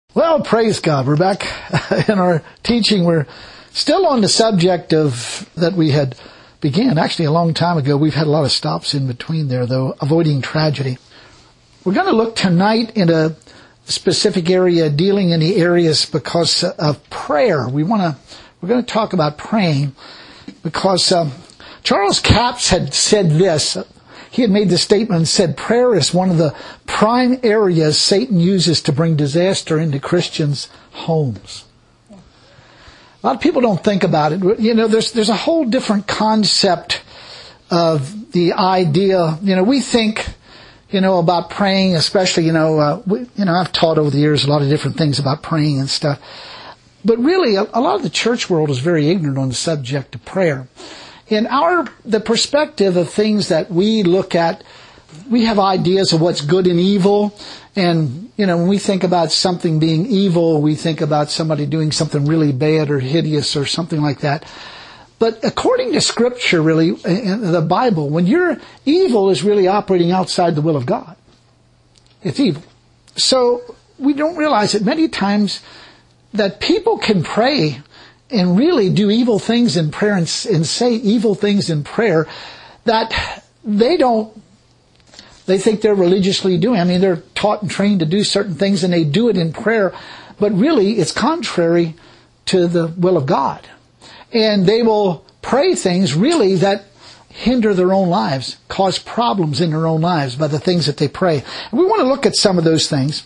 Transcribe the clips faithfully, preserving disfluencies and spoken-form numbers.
Well, praise God. We're back in our teaching. We're still on the subject of that we had began actually a long time ago. We've had a lot of stops in between there, though, avoiding tragedy. We're going to look tonight in a specific area, dealing in the areas because of prayer. We want to, we're going to talk about praying because um, Charles Capps had said this. He had made the statement and said, prayer is one of the prime areas Satan uses to bring disaster into Christians' homes. A lot of people don't think about it. You know, there's there's a whole different concept of the idea. You know, we think, you know, about praying, especially, you know, uh, we, you know, I've taught over the years a lot of different things about praying and stuff. But really, a, a lot of the church world is very ignorant on the subject of prayer. In our, the perspective of things that we look at, we have ideas of what's good and evil. And, you know, when we think about something being evil, we think about somebody doing something really bad or hideous or something like that. But according to Scripture, really, in the Bible, when you're evil is really operating outside the will of God. It's evil. So we don't realize that many times that people can pray and really do evil things in prayer and, and say evil things in prayer that they don't, they think they're religiously doing. I mean, they're taught and trained to do certain things and they do it in prayer, but really it's contrary to the will of God. And they will pray things really that hinder their own lives, cause problems in their own lives by the things that they pray. And we want to look at some of those things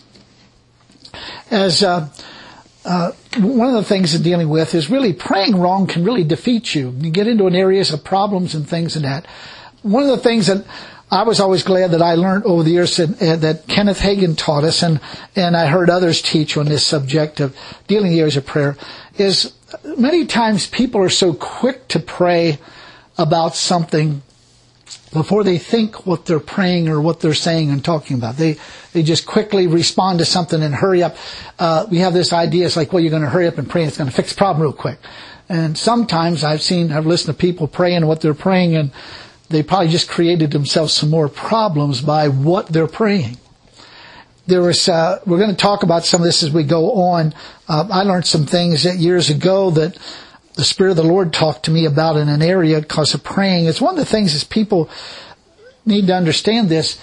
as, uh, Uh, one of the things that dealing with is really praying wrong can really defeat you. You get into an areas of problems and things and that. One of the things that I was always glad that I learned over the years that, uh, that Kenneth Hagin taught us, and, and I heard others teach on this subject of dealing with the areas of prayer, is many times people are so quick to pray about something before they think what they're praying or what they're saying and talking about. They they just quickly respond to something and hurry up. Uh, we have this idea, it's like, well, you're going to hurry up and pray and it's going to fix the problem real quick. And sometimes I've seen, I've listened to people praying what they're praying and they probably just created themselves some more problems by what they're praying. There was, uh, we're going to talk about some of this as we go on. Uh, I learned some things that years ago that the Spirit of the Lord talked to me about in an area because of praying. It's one of the things is people need to understand this,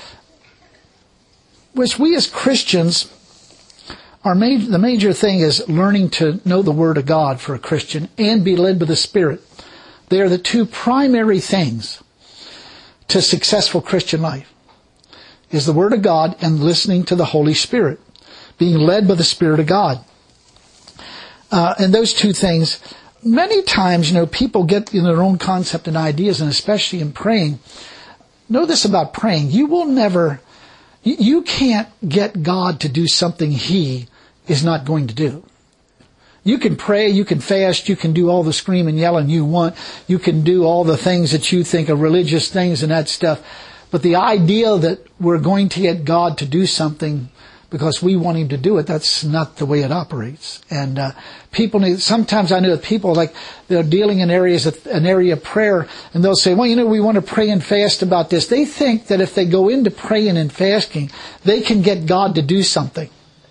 which we as Christians, our major, the major thing is learning to know the Word of God for a Christian and be led by the Spirit. They are the two primary things to successful Christian life, is the Word of God and listening to the Holy Spirit, being led by the Spirit of God. Uh, and those two things, many times, you know, people get in their own concept and ideas, and especially in praying. Know this about praying. You will never, you can't get God to do something He is not going to do. You can pray, you can fast, you can do all the scream and yelling you want. You can do all the things that you think are religious things and that stuff. But the idea that we're going to get God to do something because we want Him to do it, that's not the way it operates. And uh, people need, sometimes I know that people, like, they're dealing in areas of, an area of prayer, and they'll say, well, you know, we want to pray and fast about this. They think that if they go into praying and fasting, they can get God to do something.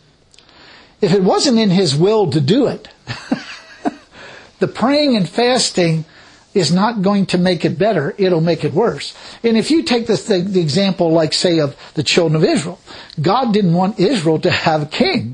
If it wasn't in His will to do it, the praying and fasting is not going to make it better. It'll make it worse. And if you take this, the, the example, like, say, of the children of Israel, God didn't want Israel to have a king.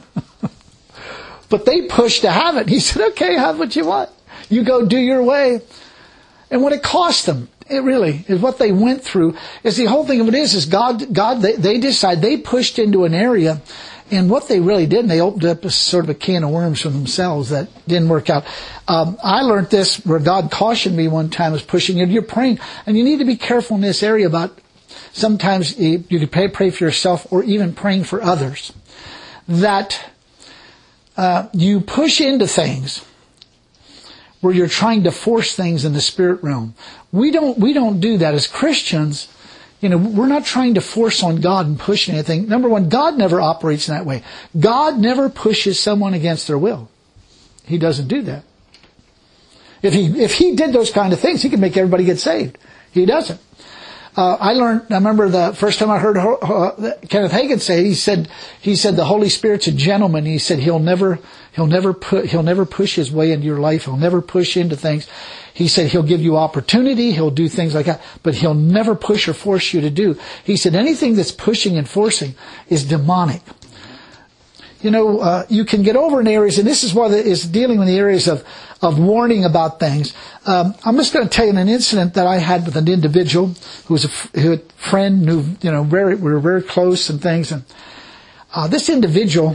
But they pushed to have it. He said, okay, have what you want. You go do your way. And what it cost them, it really is what they went through, is the whole thing of it is, is God, God, they, they decide, they pushed into an area. And what they really did, and they opened up a sort of a can of worms for themselves that didn't work out. Um, I learned this where God cautioned me one time, was pushing you. You're praying, and you need to be careful in this area about sometimes you, you can pray, pray for yourself or even praying for others. That uh, you push into things where you're trying to force things in the spirit realm. We don't, we don't do that as Christians. You know, we're not trying to force on God and push anything. Number one, God never operates in that way. God never pushes someone against their will. He doesn't do that. If he, if he did those kind of things, He could make everybody get saved. He doesn't. Uh, I learned, I remember the first time I heard uh, Kenneth Hagin say it, he said, he said the Holy Spirit's a gentleman. He said he'll never, he'll never put, he'll never push his way into your life. He'll never push into things. He said he'll give you opportunity. He'll do things like that, but he'll never push or force you to do. He said anything that's pushing and forcing is demonic. You know, uh, you can get over in areas, and this is what it is dealing with the areas of, of warning about things. Um, I'm just going to tell you an incident that I had with an individual who was a, who a friend, knew, you know, very, we were very close and things. And, uh, this individual,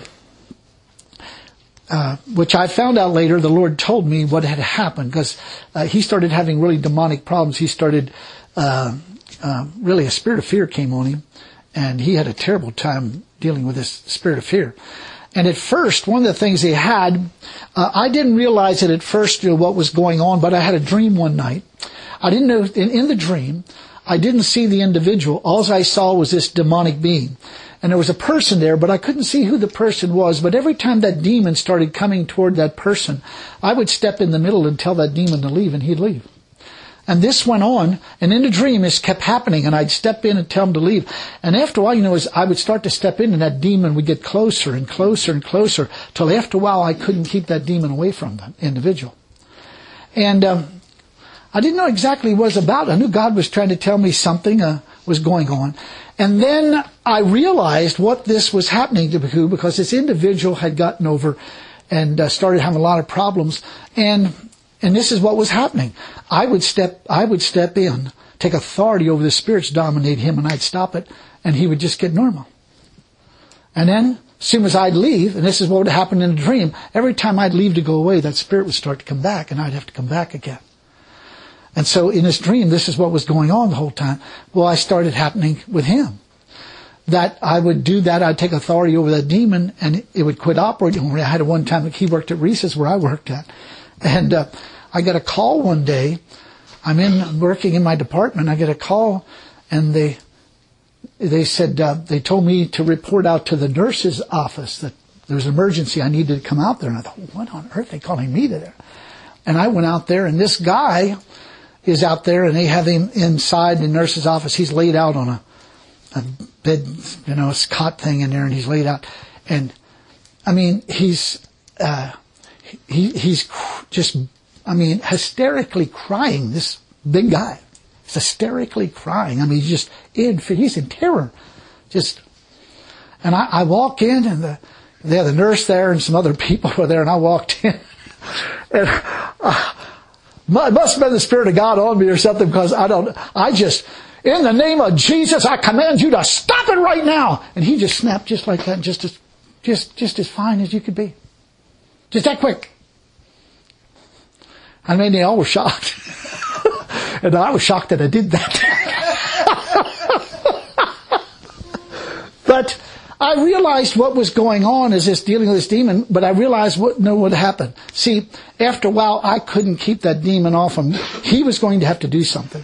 uh, which I found out later, the Lord told me what had happened, because, uh, he started having really demonic problems. He started, uh, uh, really a spirit of fear came on him, and he had a terrible time dealing with this spirit of fear. And at first, one of the things he had, uh, I didn't realize it at first, you know, what was going on, but I had a dream one night. I didn't know, in, in the dream, I didn't see the individual. All I saw was this demonic being. And there was a person there, but I couldn't see who the person was. But every time that demon started coming toward that person, I would step in the middle and tell that demon to leave, and he'd leave. And this went on, and in the dream, this kept happening, and I'd step in and tell him to leave. And after a while, you know, as I would start to step in, and that demon would get closer and closer and closer, till after a while, I couldn't keep that demon away from the individual. And um, I didn't know exactly what it was about. I knew God was trying to tell me something uh, was going on. And then I realized what this was happening to, because this individual had gotten over and uh, started having a lot of problems. And And this is what was happening. I would step, I would step in, take authority over the spirits, dominate him, and I'd stop it, and he would just get normal. And then, as soon as I'd leave, and this is what would happen in a dream, every time I'd leave to go away, that spirit would start to come back, and I'd have to come back again. And so in this dream, this is what was going on the whole time. Well, I started happening with him. That I would do that, I'd take authority over that demon, and it would quit operating. I had one time, he worked at Reese's where I worked at. And uh, I got a call one day. I'm in working in my department. I get a call, and they they said uh, they told me to report out to the nurse's office that there was an emergency. I needed to come out there. And I thought, what on earth are they calling me to there? And I went out there, and this guy is out there, and they have him inside the nurse's office. He's laid out on a, a bed, you know, a cot thing in there, and he's laid out. And I mean, he's. Uh, He, he's just, I mean, hysterically crying, this big guy. He's hysterically crying. I mean, he's just in, he's in terror. Just, and I, I walk in, and the, they had the nurse there and some other people were there, and I walked in. And uh, it must have been the Spirit of God on me or something, because I don't, I just, in the name of Jesus, I command you to stop it right now. And he just snapped just like that, just as, just, just as fine as you could be. Just that quick. I mean, they all were shocked. And I was shocked that I did that. But I realized what was going on as this dealing with this demon, but I realized what, no, what happened. See, after a while, I couldn't keep that demon off him. He was going to have to do something.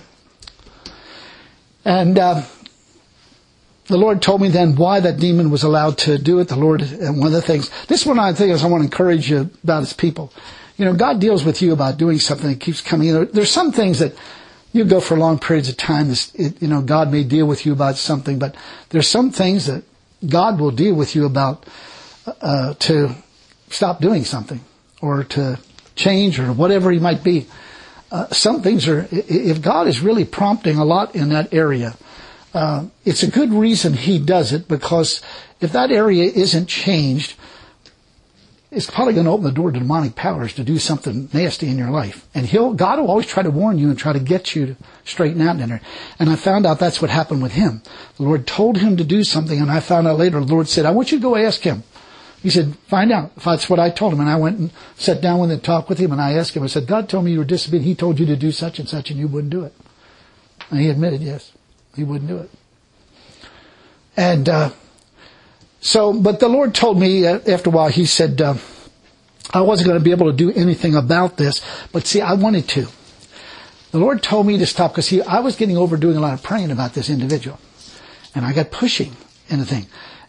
And, uh, the Lord told me then why that demon was allowed to do it. The Lord, and one of the things, this one I think is I want to encourage you about His people. You know, God deals with you about doing something that keeps coming in. There's some things that you go for long periods of time. This, it, you know, God may deal with you about something, but there's some things that God will deal with you about uh, to stop doing something or to change or whatever He might be. Uh, some things are, if God is really prompting a lot in that area, Uh, it's a good reason He does it, because if that area isn't changed, it's probably going to open the door to demonic powers to do something nasty in your life. And he'll, God will always try to warn you and try to get you to straighten out in there. And I found out that's what happened with him. The Lord told him to do something, and I found out later, the Lord said, I want you to go ask him. He said, find out if that's what I told him. And I went and sat down with him and talked with him, and I asked him, I said, God told me you were disobedient. He told you to do such and such, and you wouldn't do it. And he admitted, yes. He wouldn't do it. And uh, so, but the Lord told me uh, after a while, He said, uh, I wasn't going to be able to do anything about this. But see, I wanted to. The Lord told me to stop, because I was getting over doing a lot of praying about this individual. And I got pushing in the thing.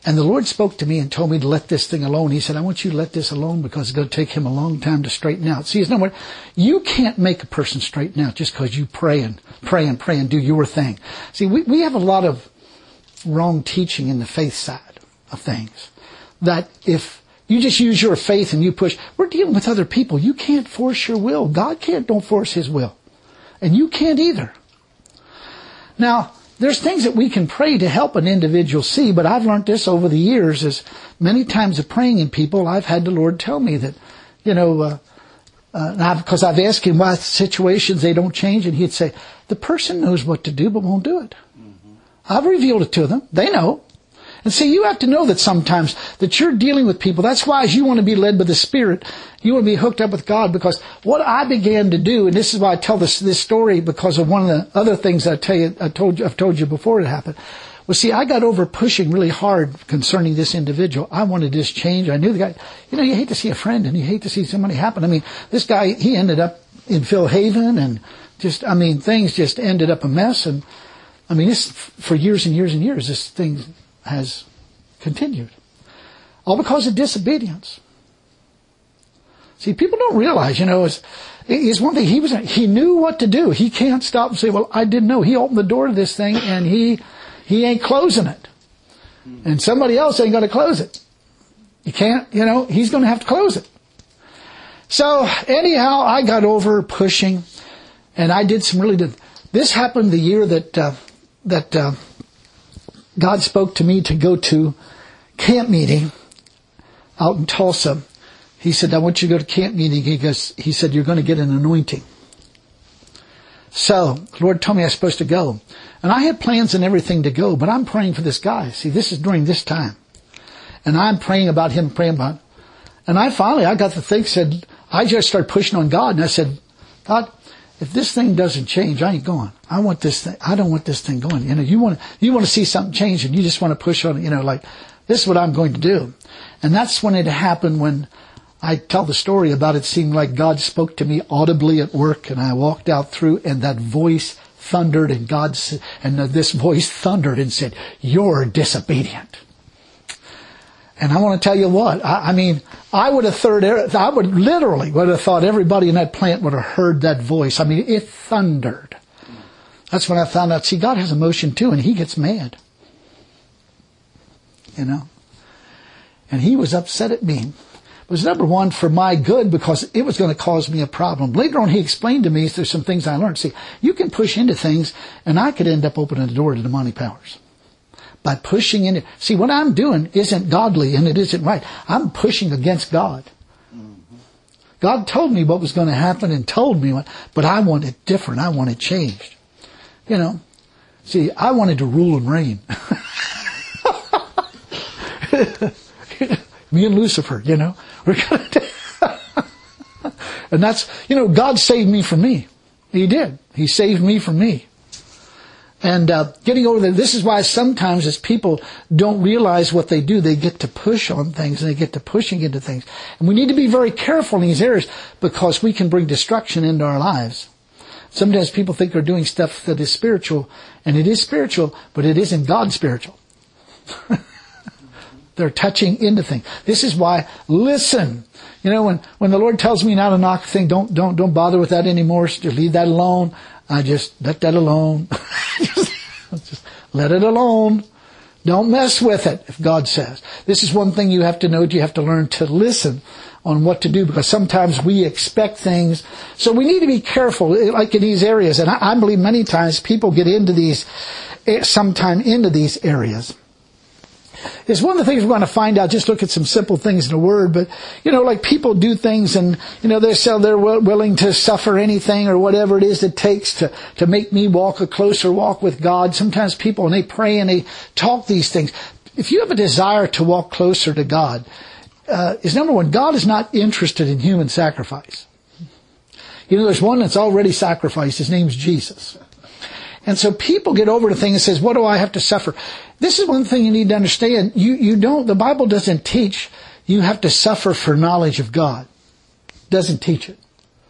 And the Lord spoke to me and told me to let this thing alone. He said, I want you to let this alone because it's going to take him a long time to straighten out. See, it's no more, you can't make a person straighten out just because you pray and pray and pray and do your thing. See, we, we have a lot of wrong teaching in the faith side of things. That if you just use your faith and you push, we're dealing with other people. You can't force your will. God can't, don't force his will. And you can't either. Now, there's things that we can pray to help an individual see, but I've learned this over the years as many times of praying in people, I've had the Lord tell me that, you know, uh, uh, because I've asked him why situations they don't change, and he'd say, the person knows what to do but won't do it. Mm-hmm. I've revealed it to them. They know. And see, you have to know that sometimes that you're dealing with people. That's why as you want to be led by the Spirit, you want to be hooked up with God, because what I began to do, and this is why I tell this this story because of one of the other things I tell you, I told you, I've told you before it happened. Well, see, I got over pushing really hard concerning this individual. I wanted this change. I knew the guy. You know, you hate to see a friend and you hate to see somebody happen. I mean, this guy, he ended up in Phil Haven, and just, I mean, things just ended up a mess. And I mean, this for years and years and years, this thing has continued. All because of disobedience. See, people don't realize, you know, it's, it's one thing. He was, he knew what to do. He can't stop and say, well, I didn't know. He opened the door to this thing and he, he ain't closing it. And somebody else ain't going to close it. You can't, you know, he's going to have to close it. So anyhow, I got over pushing, and I did some really good. This happened the year that, uh, that, uh, God spoke to me to go to camp meeting out in Tulsa. He said, I want you to go to camp meeting. He goes, he said, you're going to get an anointing. So the Lord told me I was supposed to go. And I had plans and everything to go, but I'm praying for this guy. See, this is during this time. And I'm praying about him, praying about, and I finally, I got the thing, said, I just started pushing on God. And I said, God, if this thing doesn't change, I ain't going. I want this thing. I don't want this thing going. You know, you want to, you want to see something change, and you just want to push on it. You know, like, this is what I'm going to do. And that's when it happened, when I tell the story about it seemed like God spoke to me audibly at work, and I walked out through, and that voice thundered, and God, and this voice thundered and said, you're disobedient. And I want to tell you what, I, I mean, I would have third, I would literally would have thought everybody in that plant would have heard that voice. I mean, it thundered. That's when I found out, see, God has emotion too, and he gets mad. You know? And he was upset at me. It was number one for my good, because it was going to cause me a problem. Later on, he explained to me there's some things I learned. See, you can push into things, and I could end up opening the door to demonic powers. By pushing in it. See, what I'm doing isn't godly and it isn't right. I'm pushing against God. Mm-hmm. God told me what was going to happen and told me what, but I want it different. I want it changed. You know, see, I wanted to rule and reign. Me and Lucifer, you know, we're going to, and that's, you know, God saved me from me. He did. He saved me from me. And uh, getting over there, this is why sometimes as people don't realize what they do, they get to push on things and they get to pushing into things. And we need to be very careful in these areas, because we can bring destruction into our lives. Sometimes people think they're doing stuff that is spiritual, and it is spiritual, but it isn't God spiritual. They're touching into things. This is why, listen. You know, when, when the Lord tells me now to knock a thing, don't, don't, don't bother with that anymore. Just leave that alone. I just let that alone. just, just let it alone. Don't mess with it, if God says. This is one thing you have to know. You have to learn to listen on what to do, because sometimes we expect things. So we need to be careful, like in these areas. And I, I believe many times people get into these, sometime into these areas. It's one of the things we're going to find out. Just look at some simple things in the Word. But, you know, like people do things and, you know, they say they're willing to suffer anything or whatever it is it takes to, to make me walk a closer walk with God. Sometimes people, and they pray and they talk these things. If you have a desire to walk closer to God, uh, is number one, God is not interested in human sacrifice. You know, there's one that's already sacrificed. His name's Jesus. And so people get over the thing and says, what do I have to suffer? This is one thing you need to understand. You, you don't, the Bible doesn't teach you have to suffer for knowledge of God. It doesn't teach it.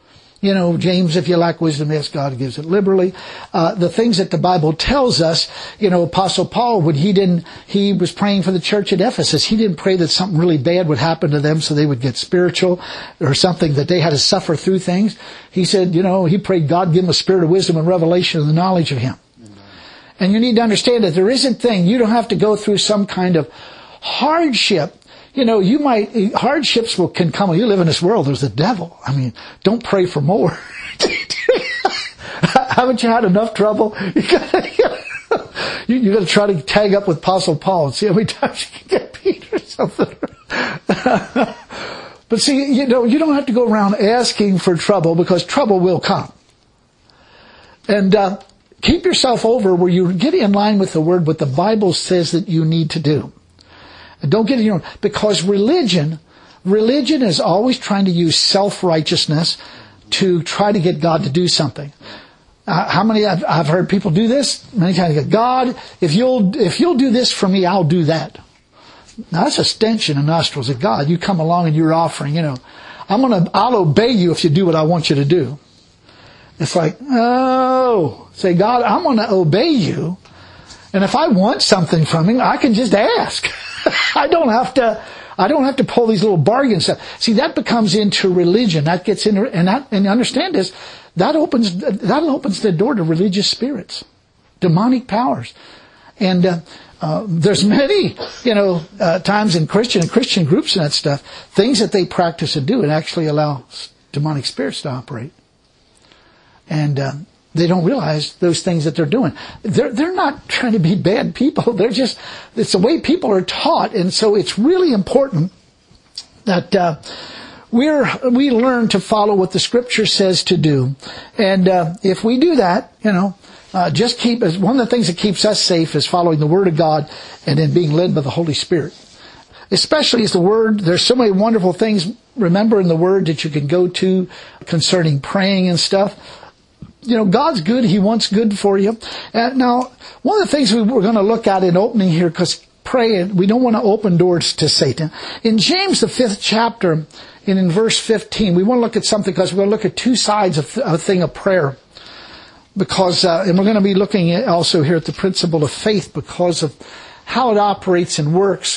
You know, James, if you lack wisdom, ask God, gives it liberally. Uh, the things that the Bible tells us, you know, Apostle Paul, when he didn't, he was praying for the church at Ephesus. He didn't pray that something really bad would happen to them so they would get spiritual or something that they had to suffer through things. He said, you know, he prayed God give him a spirit of wisdom and revelation and the knowledge of Him. Amen. And you need to understand that there isn't thing, you don't have to go through some kind of hardship. You know, you might, hardships will, can come. You live in this world, there's the devil. I mean, don't pray for more. Haven't you had enough trouble? You gotta, you, you gotta try to tag up with Apostle Paul and see how many times you can get beat or something. But see, you know, you don't have to go around asking for trouble because trouble will come. And, uh, keep yourself over where you get in line with the Word, what the Bible says that you need to do. And don't get in your own, because religion, religion is always trying to use self-righteousness to try to get God to do something. Uh, how many, I've, I've heard people do this many times. Go, God, if you'll, if you'll do this for me, I'll do that. Now that's a stench in the nostrils of God. You come along and you're offering, you know, I'm gonna, I'll obey you if you do what I want you to do. It's like, oh, say, God, I'm gonna obey you. And if I want something from Him, I can just ask. I don't have to, I don't have to pull these little bargain stuff. See, that becomes into religion. That gets into, and that, and understand this, that opens, that opens the door to religious spirits, demonic powers. And, uh, uh, there's many, you know, uh, times in Christian and Christian groups and that stuff, things that they practice and do and actually allow demonic spirits to operate. And, uh, they don't realize those things that they're doing. They're, they're not trying to be bad people. They're just, it's the way people are taught. And so it's really important that, uh, we're, we learn to follow what the Scripture says to do. And, uh, if we do that, you know, uh, just keep, one of the things that keeps us safe is following the Word of God and then being led by the Holy Spirit. Especially as the Word, there's so many wonderful things, remember in the Word that you can go to concerning praying and stuff. You know, God's good. He wants good for you. Uh, now, one of the things we we're going to look at in opening here, because praying, we don't want to open doors to Satan. In James, the fifth chapter, and in verse fifteen, we want to look at something because we're going to look at two sides of a thing of prayer. Because, uh, and we're going to be looking at also here at the principle of faith because of how it operates and works.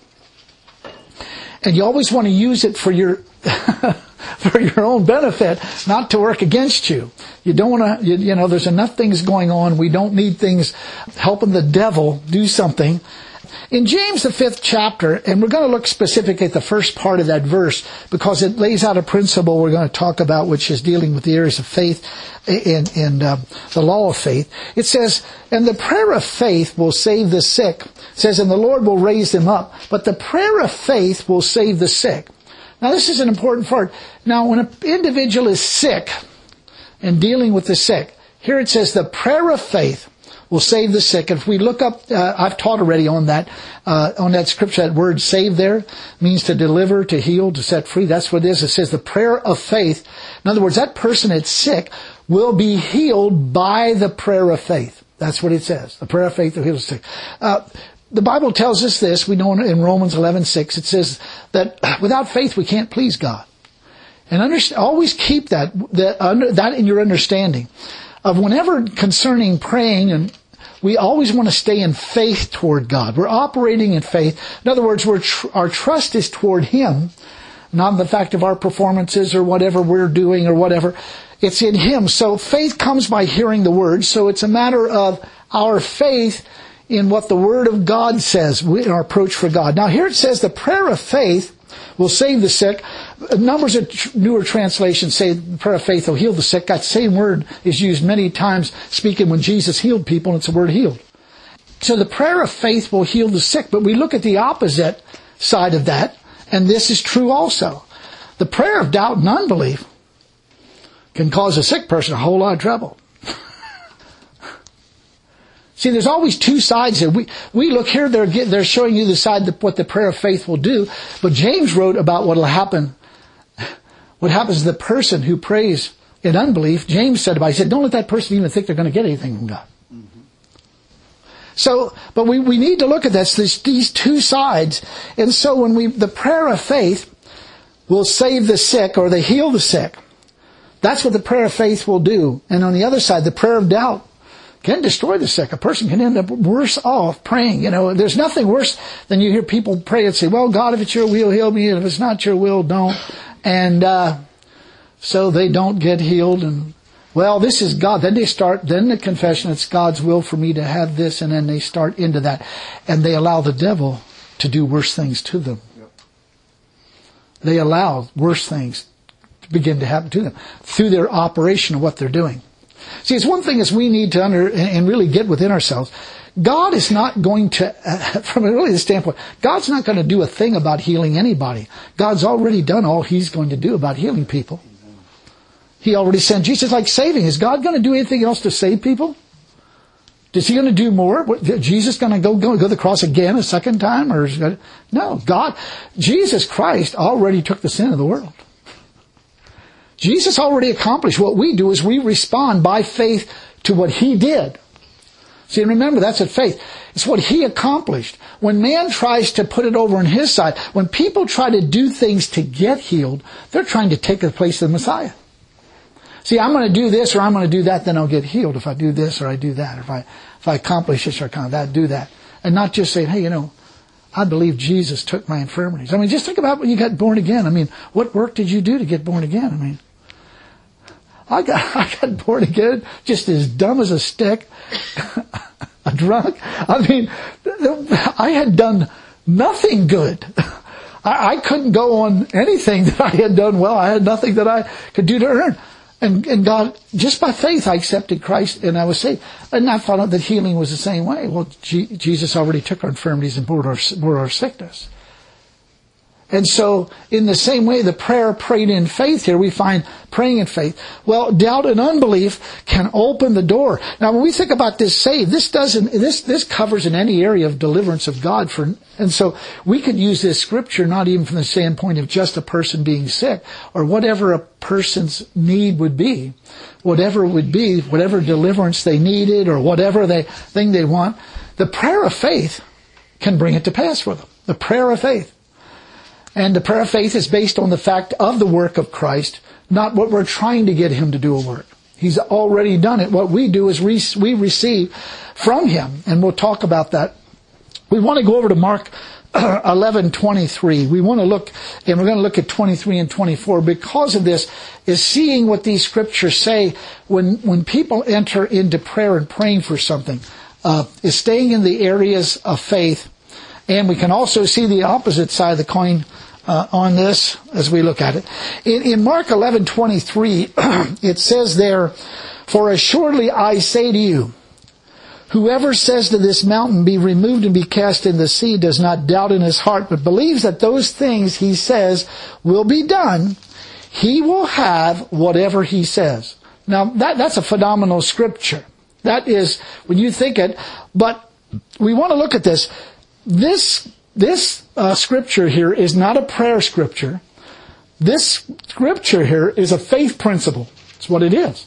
And you always want to use it for your for your own benefit, not to work against you. You don't want to, you, you know, there's enough things going on. We don't need things helping the devil do something. In James, the fifth chapter, and we're going to look specifically at the first part of that verse because it lays out a principle we're going to talk about, which is dealing with the areas of faith and, and uh, the law of faith. It says, and the prayer of faith will save the sick. It says, and the Lord will raise them up. But the prayer of faith will save the sick. Now, this is an important part. Now, when an individual is sick and dealing with the sick, here it says the prayer of faith will save the sick. And if we look up, uh, I've taught already on that, uh, on that scripture, that word save there means to deliver, to heal, to set free. That's what it is. It says the prayer of faith. In other words, that person that's sick will be healed by the prayer of faith. That's what it says. The prayer of faith will heal the sick. Uh, The Bible tells us this. We know in Romans eleven six, it says that without faith we can't please God. And understand, always keep that, that, under, that in your understanding of whenever concerning praying, and we always want to stay in faith toward God. We're operating in faith. In other words, we're tr- our trust is toward Him, not in the fact of our performances or whatever we're doing or whatever. It's in Him. So faith comes by hearing the Word. So it's a matter of our faith in what the Word of God says, in our approach for God. Now here it says the prayer of faith will save the sick. Numbers of newer translations say the prayer of faith will heal the sick. That same word is used many times speaking when Jesus healed people, and it's the word healed. So the prayer of faith will heal the sick, but we look at the opposite side of that, and this is true also. The prayer of doubt and unbelief can cause a sick person a whole lot of trouble. See, there's always two sides here. We, we look here, they're, they're showing you the side that what the prayer of faith will do. But James wrote about what will happen, what happens to the person who prays in unbelief. James said about it, he said, don't let that person even think they're going to get anything from God. Mm-hmm. So, but we, we need to look at this, this, these two sides. And so when we, the prayer of faith will save the sick or they heal the sick. That's what the prayer of faith will do. And on the other side, the prayer of doubt can destroy the sick. A person can end up worse off praying. You know, there's nothing worse than you hear people pray and say, well, God, if it's your will, heal me. And if it's not your will, don't. And uh so they don't get healed. And, well, this is God. Then they start, then the confession, it's God's will for me to have this. And then they start into that. And they allow the devil to do worse things to them. Yep. They allow worse things to begin to happen to them through their operation of what they're doing. See, it's one thing is we need to under and really get within ourselves. God is not going to, uh, from a really standpoint, God's not going to do a thing about healing anybody. God's already done all He's going to do about healing people. He already sent Jesus, like saving. Is God going to do anything else to save people? Is He going to do more? What, Jesus going to go, go go to the cross again a second time? Or is gonna, no, God, Jesus Christ already took the sin of the world. Jesus already accomplished. What we do is we respond by faith to what He did. See, and remember, that's what faith. It's what He accomplished. When man tries to put it over on his side, when people try to do things to get healed, they're trying to take the place of the Messiah. See, I'm going to do this or I'm going to do that, then I'll get healed if I do this or I do that. Or if I if I accomplish this or accomplish that, do that. And not just saying, hey, you know, I believe Jesus took my infirmities. I mean, just think about when you got born again. I mean, what work did you do to get born again? I mean, I got I got born again just as dumb as a stick, a drunk. I mean, I had done nothing good. I, I couldn't go on anything that I had done well. I had nothing that I could do to earn. And, and God, just by faith, I accepted Christ and I was saved. And I thought that healing was the same way. Well, G- Jesus already took our infirmities and bore our, bore our sickness. And so, in the same way, the prayer prayed in faith here, we find praying in faith. Well, doubt and unbelief can open the door. Now, when we think about this save, this doesn't, this, this covers in any area of deliverance of God for, and so we could use this scripture not even from the standpoint of just a person being sick or whatever a person's need would be. Whatever it would be, whatever deliverance they needed or whatever they, thing they want, the prayer of faith can bring it to pass for them. The prayer of faith. And the prayer of faith is based on the fact of the work of Christ, not what we're trying to get Him to do a work. He's already done it. What we do is we, we receive from Him. And we'll talk about that. We want to go over to Mark eleven twenty-three. We want to look, and we're going to look at twenty-three and twenty-four. Because of this, is seeing what these scriptures say when, when people enter into prayer and praying for something, uh, is staying in the areas of faith. And we can also see the opposite side of the coin Uh, on this as we look at it. In, in Mark eleven twenty-three, it says there, "For assuredly I say to you, whoever says to this mountain, be removed and be cast in the sea, does not doubt in his heart, but believes that those things he says will be done, he will have whatever he says." Now, that, that's a phenomenal scripture. That is, when you think it, but we want to look at this. This This uh, scripture here is not a prayer scripture. This scripture here is a faith principle. It's what it is.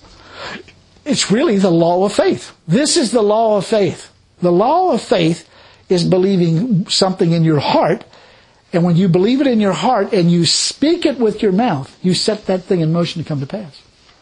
It's really the law of faith. This is the law of faith. The law of faith is believing something in your heart. And when you believe it in your heart and you speak it with your mouth, you set that thing in motion to come to pass.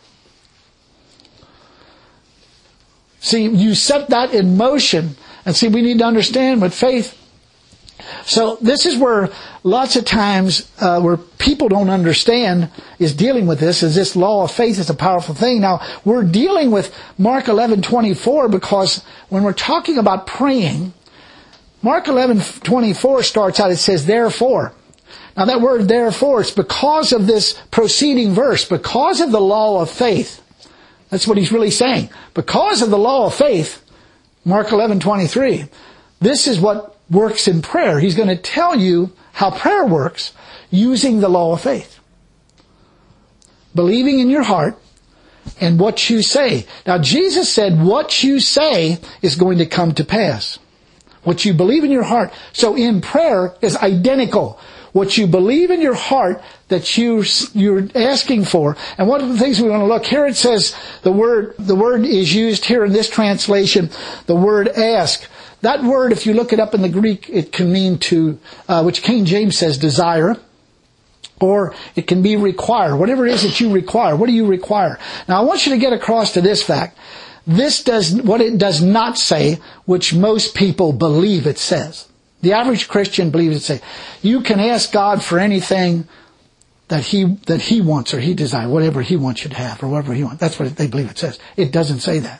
See, you set that in motion. And see, we need to understand what faith. So this is where lots of times uh, where people don't understand is dealing with this, is this law of faith is a powerful thing. Now, we're dealing with Mark eleven twenty-four because when we're talking about praying, Mark eleven twenty-four starts out, it says, "Therefore." Now that word therefore, it's because of this preceding verse, because of the law of faith. That's what he's really saying. Because of the law of faith, Mark eleven twenty-three, this is what works in prayer. He's going to tell you how prayer works using the law of faith. Believing in your heart and what you say. Now Jesus said what you say is going to come to pass. What you believe in your heart. So in prayer is identical. What you believe in your heart that you, you're asking for. And one of the things we want to look, here it says the word, the word is used here in this translation, the word ask. That word, if you look it up in the Greek, it can mean to, uh, which King James says desire. Or it can be require. Whatever it is that you require. What do you require? Now I want you to get across to this fact. This does what it does not say, which most people believe it says. The average Christian believes it says, you can ask God for anything that He that He wants or He desires, whatever He wants you to have or whatever He wants. That's what they believe it says. It doesn't say that.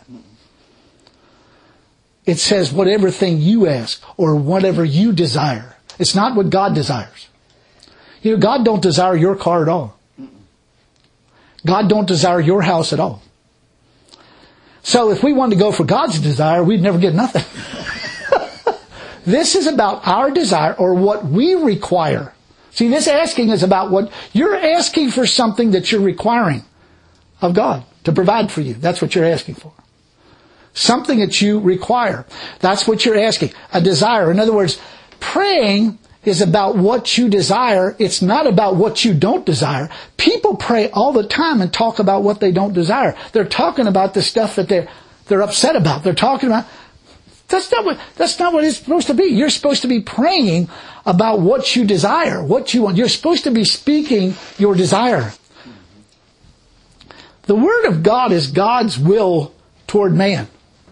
It says whatever thing you ask or whatever you desire. It's not what God desires. You know, God don't desire your car at all. God don't desire your house at all. So if we wanted to go for God's desire, we'd never get nothing. This is about our desire or what we require. See, this asking is about what you're asking for, something that you're requiring of God to provide for you. That's what you're asking for. Something that you require. That's what you're asking. A desire. In other words, praying is about what you desire. It's not about what you don't desire. People pray all the time and talk about what they don't desire. They're talking about the stuff that they're, they're upset about. They're talking about, that's not what, that's not what it's supposed to be. You're supposed to be praying about what you desire, what you want. You're supposed to be speaking your desire. The Word of God is God's will toward man.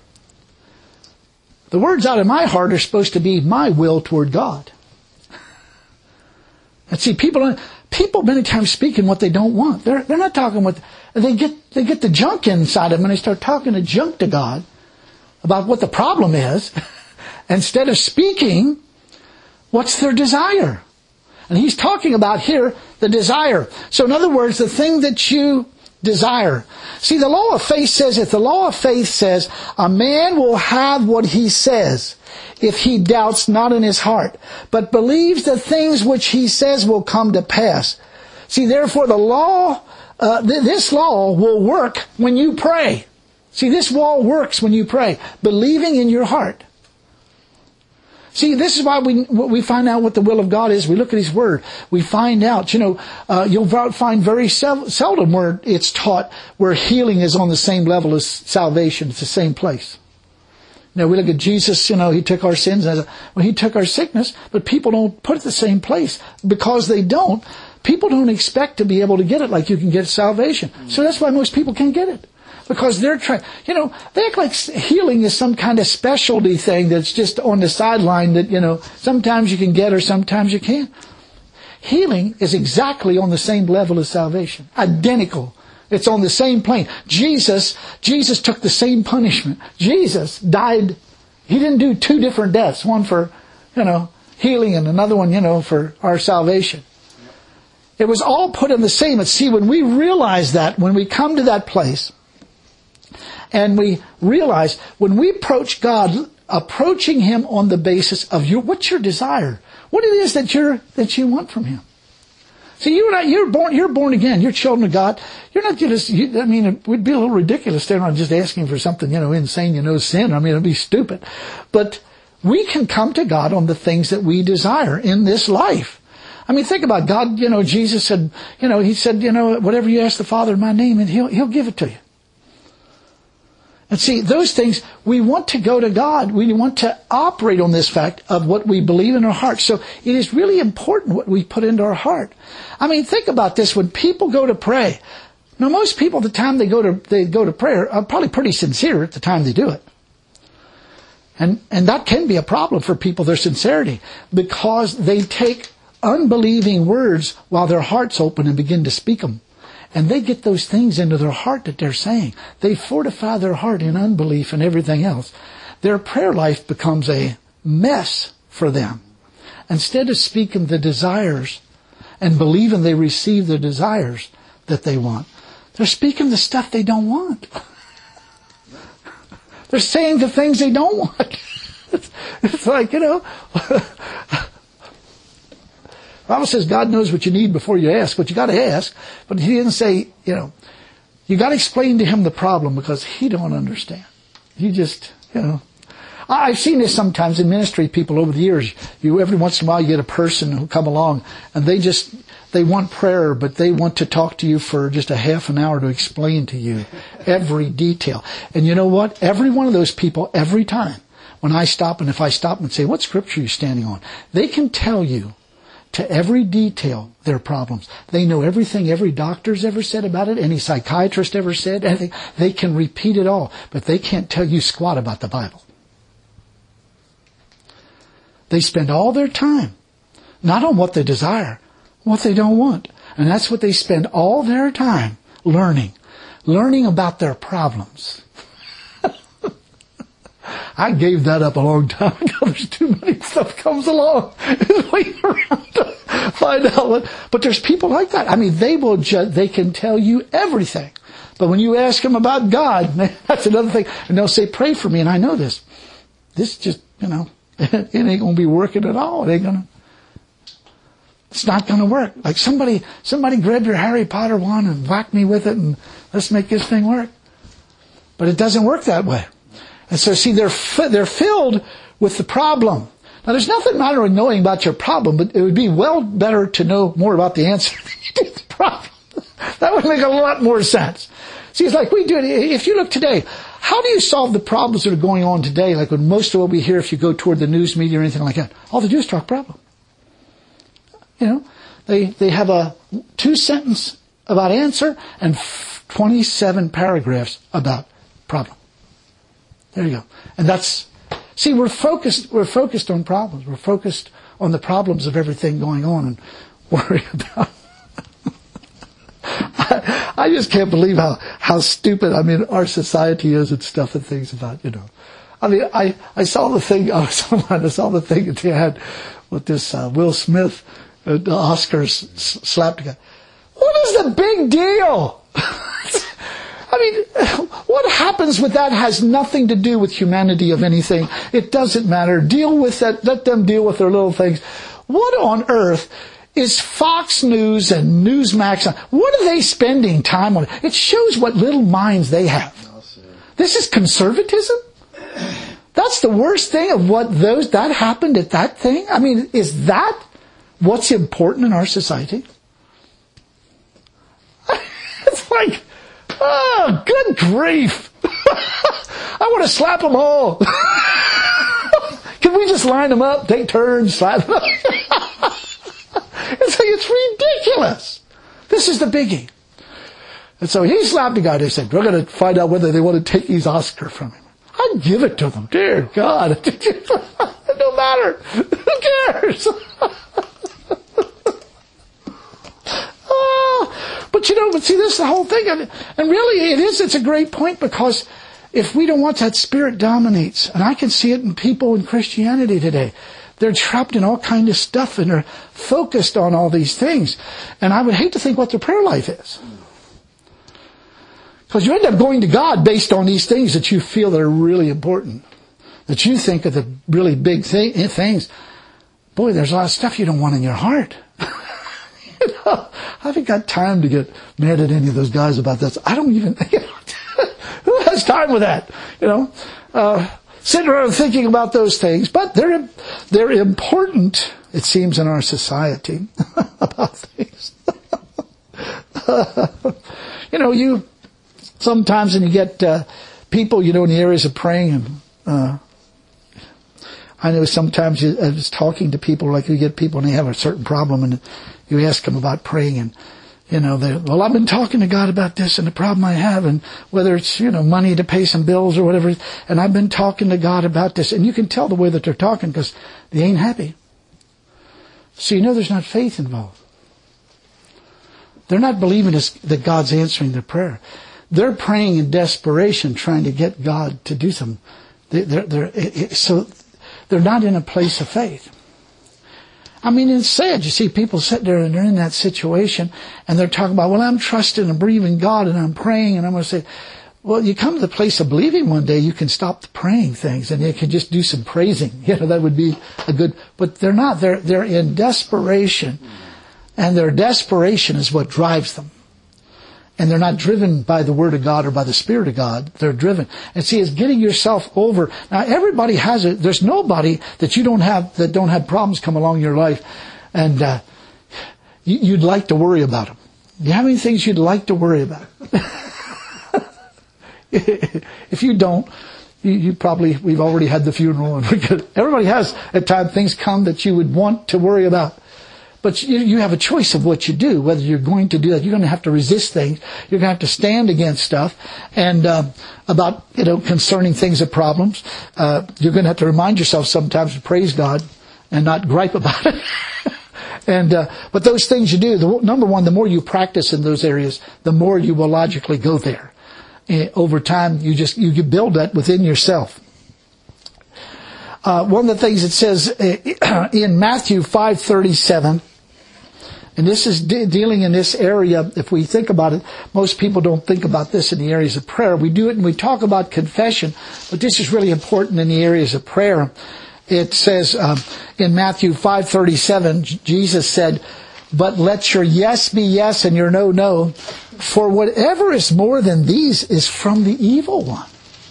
The words out of my heart are supposed to be my will toward God. And see, people, people many times speaking what they don't want. They're, they're not talking what, they get, they get the junk inside them and they start talking the junk to God about what the problem is, instead of speaking what's their desire. And He's talking about here the desire. So in other words, the thing that you desire. See, the law of faith says, if the law of faith says, a man will have what he says, if he doubts not in his heart, but believes the things which he says will come to pass. See, therefore the law, uh, th- this law will work when you pray. See, this law works when you pray, believing in your heart. See, this is why we we find out what the will of God is. We look at His Word. We find out, you know, uh, you'll find very sel- seldom where it's taught where healing is on the same level as salvation. It's the same place. You know, we look at Jesus, you know, He took our sins, and well, He took our sickness, but people don't put it the same place. Because they don't, people don't expect to be able to get it like you can get salvation. So that's why most people can't get it. Because they're trying, you know, they act like healing is some kind of specialty thing that's just on the sideline that, you know, sometimes you can get or sometimes you can't. Healing is exactly on the same level as salvation. Identical. It's on the same plane. Jesus, Jesus took the same punishment. Jesus died, He didn't do two different deaths. One for, you know, healing and another one, you know, for our salvation. It was all put in the same. And see, when we realize that, when we come to that place, and we realize when we approach God, approaching Him on the basis of your, what's your desire? What it is that you're, that you want from Him. See, you and I, you're born, you're born again. You're children of God. You're not just, you, I mean, it would be a little ridiculous there on just asking for something, you know, insane, you know, sin. I mean, it'd be stupid. But we can come to God on the things that we desire in this life. I mean, think about God, you know, Jesus said, you know, He said, you know, whatever you ask the Father in my name, and He'll, He'll give it to you. And see, those things, we want to go to God. We want to operate on this fact of what we believe in our heart. So it is really important what we put into our heart. I mean, think about this. When people go to pray, now most people, the time they go to they go to prayer, are probably pretty sincere at the time they do it. And and that can be a problem for people, their sincerity, because they take unbelieving words while their heart's open and begin to speak them. And they get those things into their heart that they're saying. They fortify their heart in unbelief and everything else. Their prayer life becomes a mess for them. Instead of speaking the desires and believing they receive the desires that they want, they're speaking the stuff they don't want. They're saying the things they don't want. It's, it's like, you know... The Bible says God knows what you need before you ask, but you got to ask. But He didn't say, you know, you got to explain to Him the problem because He don't understand. You just, you know, I've seen this sometimes in ministry. People over the years, you every once in a while you get a person who come along and they just they want prayer, but they want to talk to you for just a half an hour to explain to you every detail. And you know what? Every one of those people, every time when I stop and if I stop and say, "What scripture are you standing on?" they can tell you to every detail their problems. They know everything every doctor's ever said about it, any psychiatrist ever said, anything. They can repeat it all, but they can't tell you squat about the Bible. They spend all their time, not on what they desire, what they don't want. And that's what they spend all their time learning. Learning about their problems. I gave that up a long time ago. There's too many stuff comes along. It's waiting around to find out what. But there's people like that. I mean, they will ju- they can tell you everything. But when you ask them about God, that's another thing. And they'll say, pray for me. And I know this. This just, you know, it ain't going to be working at all. It ain't going to. It's not going to work. Like somebody, somebody grab your Harry Potter wand and whack me with it and let's make this thing work. But it doesn't work that way. And so, see, they're they're filled with the problem. Now, there's nothing matter in knowing about your problem, but it would be well better to know more about the answer than you do the problem. That would make a lot more sense. See, it's like we do it. If you look today, how do you solve the problems that are going on today? Like when most of what we hear, if you go toward the news media or anything like that, all they do is talk problem. You know, they they have a two sentence about answer and twenty-seven paragraphs about problem. There you go. And that's, see, we're focused, we're focused on problems. We're focused on the problems of everything going on and worry about. I, I just can't believe how, how stupid, I mean, our society is and stuff and things about, you know. I mean, I, I saw the thing, I saw, I saw the thing that they had with this, uh, Will Smith, uh, the Oscars s- slapped together. What is the big deal? I mean, what happens with that has nothing to do with humanity of anything. It doesn't matter. Deal with that. Let them deal with their little things. What on earth is Fox News and Newsmax? What are they spending time on? It shows what little minds they have. This is conservatism? That's the worst thing of what those, that happened at that thing? I mean, is that what's important in our society? It's like, oh, good grief. I want to slap them all. Can we just line them up, take turns, slap them up? It's like, it's ridiculous. This is the biggie. And so he slapped the guy. They said, we're going to find out whether they want to take his Oscar from him. I'd give it to them. Dear God. It don't matter. Who cares? But you know, but see, this is the whole thing. And, and really, it is, it's a great point, because if we don't want that, spirit dominates. And I can see it in people in Christianity today. They're trapped in all kind of stuff and they're focused on all these things. And I would hate to think what their prayer life is. Because you end up going to God based on these things that you feel that are really important. That you think are the really big thi- things. Boy, there's a lot of stuff you don't want in your heart. You know, I haven't got time to get mad at any of those guys about this. I don't even, you know, who has time with that? You know, uh, sitting around thinking about those things, but they're, they're important, it seems, in our society about things. You know, you, sometimes when you get, uh, people, you know, in the areas of praying and, uh, I know sometimes you, I was talking to people, like you get people and they have a certain problem and you ask them about praying and, you know, they, well, I've been talking to God about this and the problem I have, and whether it's, you know, money to pay some bills or whatever, and I've been talking to God about this, and you can tell the way that they're talking because they ain't happy. So you know there's not faith involved. They're not believing this, that God's answering their prayer. They're praying in desperation, trying to get God to do something. They, they're, they're, so they're not in a place of faith. I mean, it's sad. You see people sit there and they're in that situation and they're talking about, well, I'm trusting and believing God and I'm praying, and I'm going to say, well, you come to the place of believing one day, you can stop the praying things and you can just do some praising. You know, that would be a good, but they're not. They're, they're in desperation, and their desperation is what drives them. And they're not driven by the Word of God or by the Spirit of God. They're driven. And see, it's getting yourself over. Now, everybody has it. There's nobody that you don't have, that don't have problems come along in your life. And, uh, you, you'd like to worry about them. Do you have any things you'd like to worry about? If you don't, you, you probably, we've already had the funeral and we could, everybody has at times things come that you would want to worry about. but you, you have a choice of what you do, whether you're going to do that. You're going to have to resist things. You're going to have to stand against stuff. And uh, about, you know, concerning things of problems, uh, you're going to have to remind yourself sometimes to praise God and not gripe about it. and uh, But those things you do, the, number one, the more you practice in those areas, the more you will logically go there. And over time, you just you build that within yourself. Uh, one of the things it says in Matthew five thirty-seven, and this is de- dealing in this area, if we think about it, most people don't think about this in the areas of prayer. We do it and we talk about confession, but this is really important in the areas of prayer. It says um, in Matthew five thirty-seven, Jesus said, "But let your yes be yes and your no, no, for whatever is more than these is from the evil one."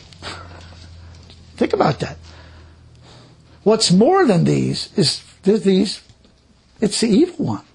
Think about that. What's more than these is these, it's the evil one.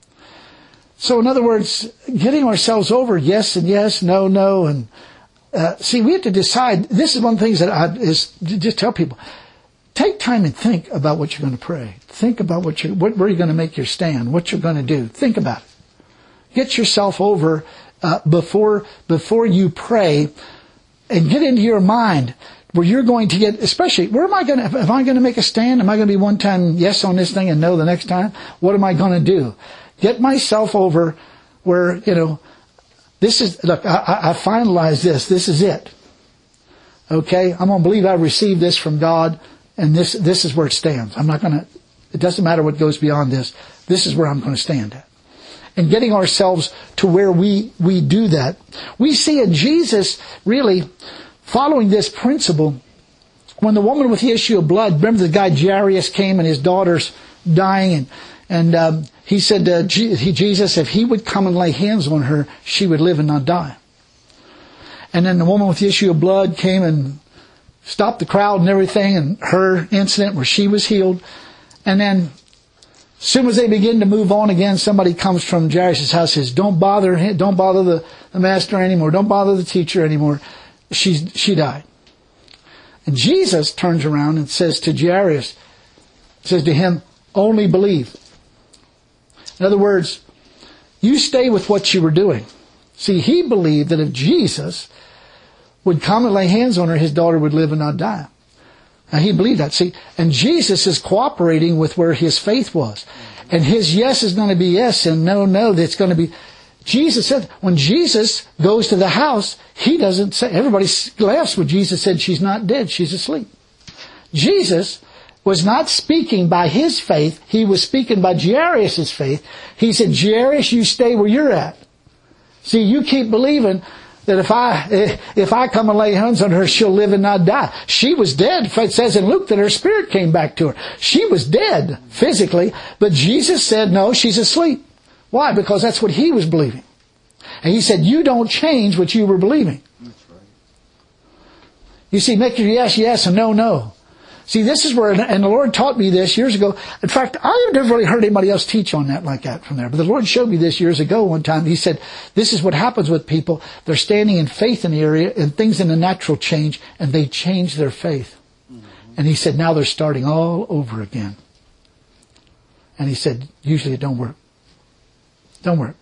So in other words, getting ourselves over yes and yes, no, no, and uh, see, we have to decide. This is one of the things that I is just tell people: take time and think about what you're going to pray. Think about what you, what, where you're going to make your stand, what you're going to do. Think about it. Get yourself over uh, before before you pray, and get into your mind where you're going to get, especially, where am I going to, am I going to make a stand? Am I going to be one time yes on this thing and no the next time? What am I going to do? Get myself over where, you know, this is, look, I, I finalized this. This is it. Okay? I'm going to believe I received this from God, and this, this is where it stands. I'm not going to, it doesn't matter what goes beyond this. This is where I'm going to stand at. And getting ourselves to where we, we do that. We see in Jesus really following this principle. When the woman with the issue of blood, remember the guy Jairus came and his daughter's dying, and and um, he said to Jesus, if he would come and lay hands on her, she would live and not die. And then the woman with the issue of blood came and stopped the crowd and everything, and her incident where she was healed. And then as soon as they begin to move on again, somebody comes from Jairus' house and says, don't bother, don't bother the, the master anymore. Don't bother the teacher anymore. She's, she died. And Jesus turns around and says to Jairus, says to him, only believe. In other words, you stay with what you were doing. See, he believed that if Jesus would come and lay hands on her, his daughter would live and not die. Now he believed that. See, and Jesus is cooperating with where his faith was. And his yes is going to be yes, and no, no, that's going to be... Jesus said, when Jesus goes to the house, he doesn't say, everybody laughs when Jesus said she's not dead, she's asleep. Jesus was not speaking by his faith, he was speaking by Jairus' faith. He said, Jairus, you stay where you're at. See, you keep believing that if I, if I come and lay hands on her, she'll live and not die. She was dead. It says in Luke that her spirit came back to her. She was dead physically, but Jesus said, no, she's asleep. Why? Because that's what he was believing. And he said, you don't change what you were believing. That's right. You see, make your yes, yes, and no, no. See, this is where, and the Lord taught me this years ago. In fact, I have never really heard anybody else teach on that like that from there. But the Lord showed me this years ago one time. He said, this is what happens with people. They're standing in faith in the area, and things in the natural change, and they change their faith. Mm-hmm. And he said, now they're starting all over again. And he said, usually it don't work. Don't work.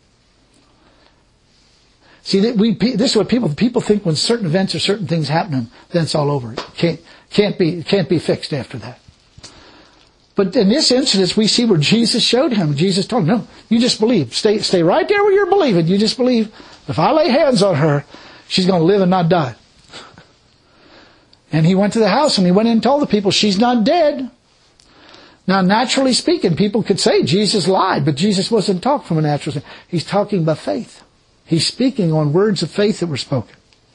See, that we, this is what people, people think when certain events or certain things happen, then it's all over. It can't, can't be, can't be fixed after that. But in this instance, we see where Jesus showed him. Jesus told him, no, you just believe. Stay, stay right there where you're believing. You just believe. If I lay hands on her, she's going to live and not die. And he went to the house and he went in and told the people, she's not dead. Now, naturally speaking, people could say Jesus lied, but Jesus wasn't talking from a natural sense. He's talking by faith. He's speaking on words of faith that were spoken.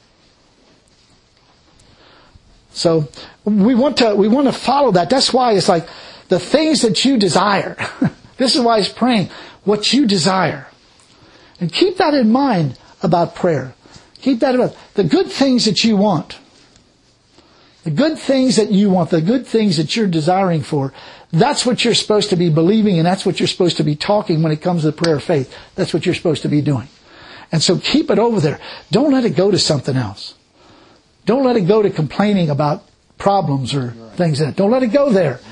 So we want to we want to follow that. That's why it's like the things that you desire. This is why he's praying what you desire. And keep that in mind about prayer. Keep that in mind. The good things that you want. The good things that you want, the good things that you're desiring for, that's what you're supposed to be believing, and that's what you're supposed to be talking when it comes to the prayer of faith. That's what you're supposed to be doing. And so keep it over there. Don't let it go to something else. Don't let it go to complaining about problems or things in it. Don't let it go there.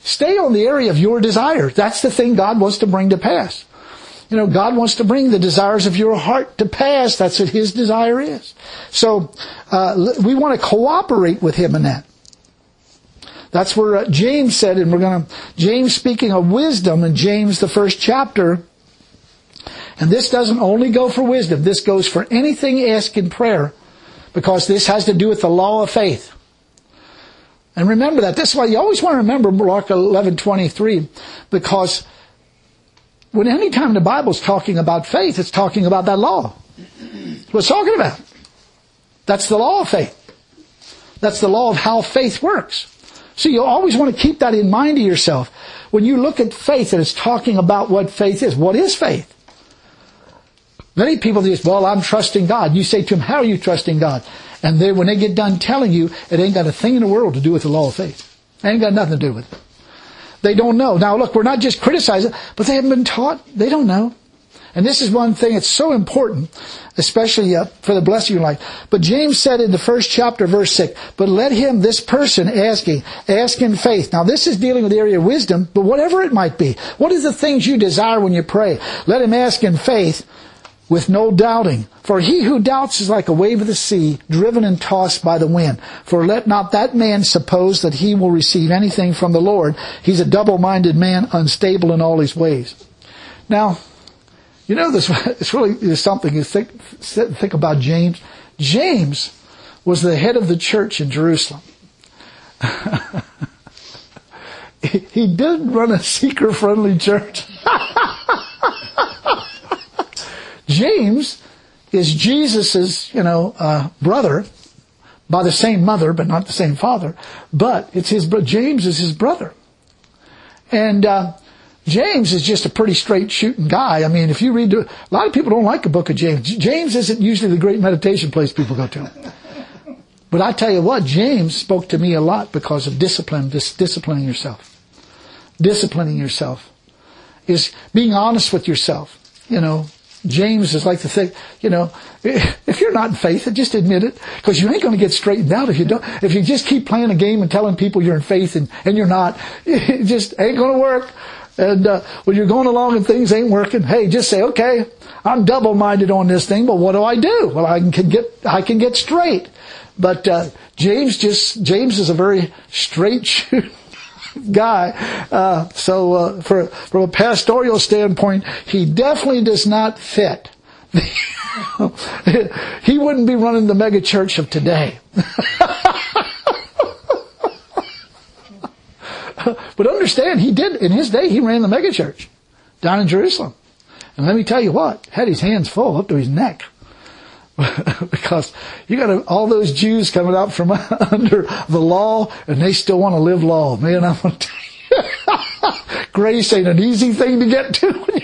stay on the area of your desires. That's the thing God wants to bring to pass. You know, God wants to bring the desires of your heart to pass. That's what His desire is. So, uh, we want to cooperate with Him in that. That's where uh, James said, and we're going to, James speaking of wisdom in James, the first chapter, and this doesn't only go for wisdom, this goes for anything asked in prayer, because this has to do with the law of faith. And remember that. This is why you always want to remember Mark eleven twenty-three, because when any time the Bible's talking about faith, it's talking about that law. That's what it's talking about. That's the law of faith. That's the law of how faith works. So you always want to keep that in mind to yourself. When you look at faith and it's talking about what faith is, what is faith? Many people just, well, I'm trusting God. You say to them, how are you trusting God? And they, when they get done telling you, it ain't got a thing in the world to do with the law of faith. It ain't got nothing to do with it. They don't know. Now look, we're not just criticizing, but they haven't been taught. They don't know. And this is one thing that's so important, especially uh, for the blessing of your life. But James said in the first chapter, verse six, but let him, this person asking, ask in faith. Now this is dealing with the area of wisdom, but whatever it might be. What is the things you desire when you pray? Let him ask in faith with no doubting. For he who doubts is like a wave of the sea, driven and tossed by the wind. For let not that man suppose that he will receive anything from the Lord. He's a double-minded man, unstable in all his ways. Now, you know, this it's really is something you think think about James. James was the head of the church in Jerusalem. he, he didn't run a seeker-friendly church. James is Jesus's, you know, uh, brother by the same mother, but not the same father. But it's his. James is his brother, and. Uh, James is just a pretty straight shooting guy. I mean, if you read, a lot of people don't like the book of James. James isn't usually the great meditation place people go to. But I tell you what, James spoke to me a lot because of discipline, dis- disciplining yourself. Disciplining yourself is being honest with yourself. You know, James is like the thing, you know, if you're not in faith, just admit it, because you ain't going to get straightened out if you don't. If you just keep playing a game and telling people you're in faith and, and you're not, it just ain't going to work. And uh, when you're going along and things ain't working, hey, just say, okay, I'm double-minded on this thing, but what do I do? Well, I can get I can get straight. But uh, James just James is a very straight shooting guy. Uh, so uh, for from a pastoral standpoint, he definitely does not fit. He wouldn't be running the mega church of today. But understand, he did, in his day, he ran the megachurch down in Jerusalem. And let me tell you what, had his hands full up to his neck. Because you got all those Jews coming out from under the law, and they still want to live law. Man, I'm going to tell you, grace ain't an easy thing to get to.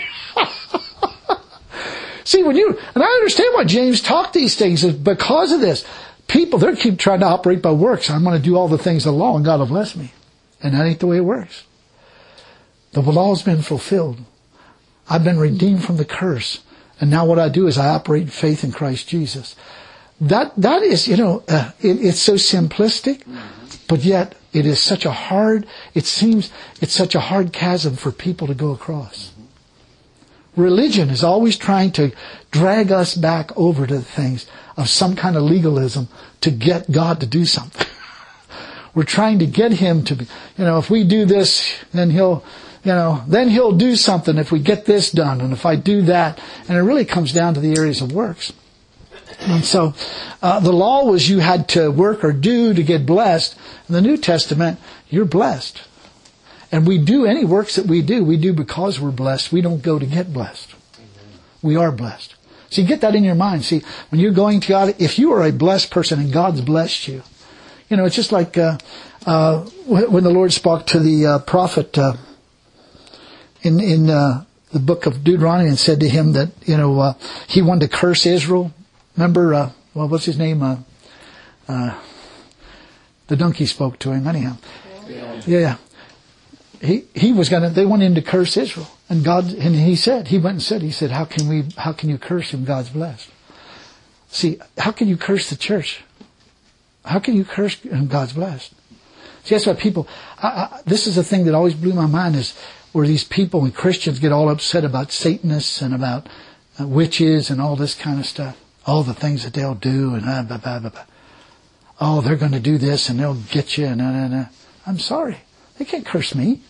See, when you, and I understand why James talked these things, is because of this. People, they keep trying to operate by works. I'm going to do all the things of the law, and God will bless me. And that ain't the way it works. The law's been fulfilled. I've been redeemed from the curse. And now what I do is I operate in faith in Christ Jesus. That, that is, you know, uh, it, it's so simplistic, but yet it is such a hard, it seems, it's such a hard chasm for people to go across. Religion is always trying to drag us back over to the things of some kind of legalism to get God to do something. We're trying to get Him to be, you know, if we do this, then He'll, you know, then He'll do something if we get this done, and if I do that. And it really comes down to the areas of works. And so, uh, the law was you had to work or do to get blessed. In the New Testament, you're blessed. And we do any works that we do, we do because we're blessed. We don't go to get blessed. We are blessed. So you get that in your mind. See, when you're going to God, if you are a blessed person and God's blessed you, you know, it's just like uh, uh, when the Lord spoke to the uh, prophet uh, in in uh, the book of Deuteronomy and said to him that, you know, uh, he wanted to curse Israel. Remember, uh, well, what's his name? Uh, uh, the donkey spoke to him. Anyhow, yeah. yeah. He he was gonna. They wanted him to curse Israel, and God. And he said, he went and said, he said, how can we? How can you curse him? God's blessed. See, how can you curse the church? How can you curse him? God's blessed? See, that's why people, I, I, this is the thing that always blew my mind is where these people and Christians get all upset about Satanists and about uh, witches and all this kind of stuff. All the things that they'll do and uh, blah, blah, blah, blah. Oh, they're going to do this and they'll get you and uh, uh, uh. I'm sorry. They can't curse me.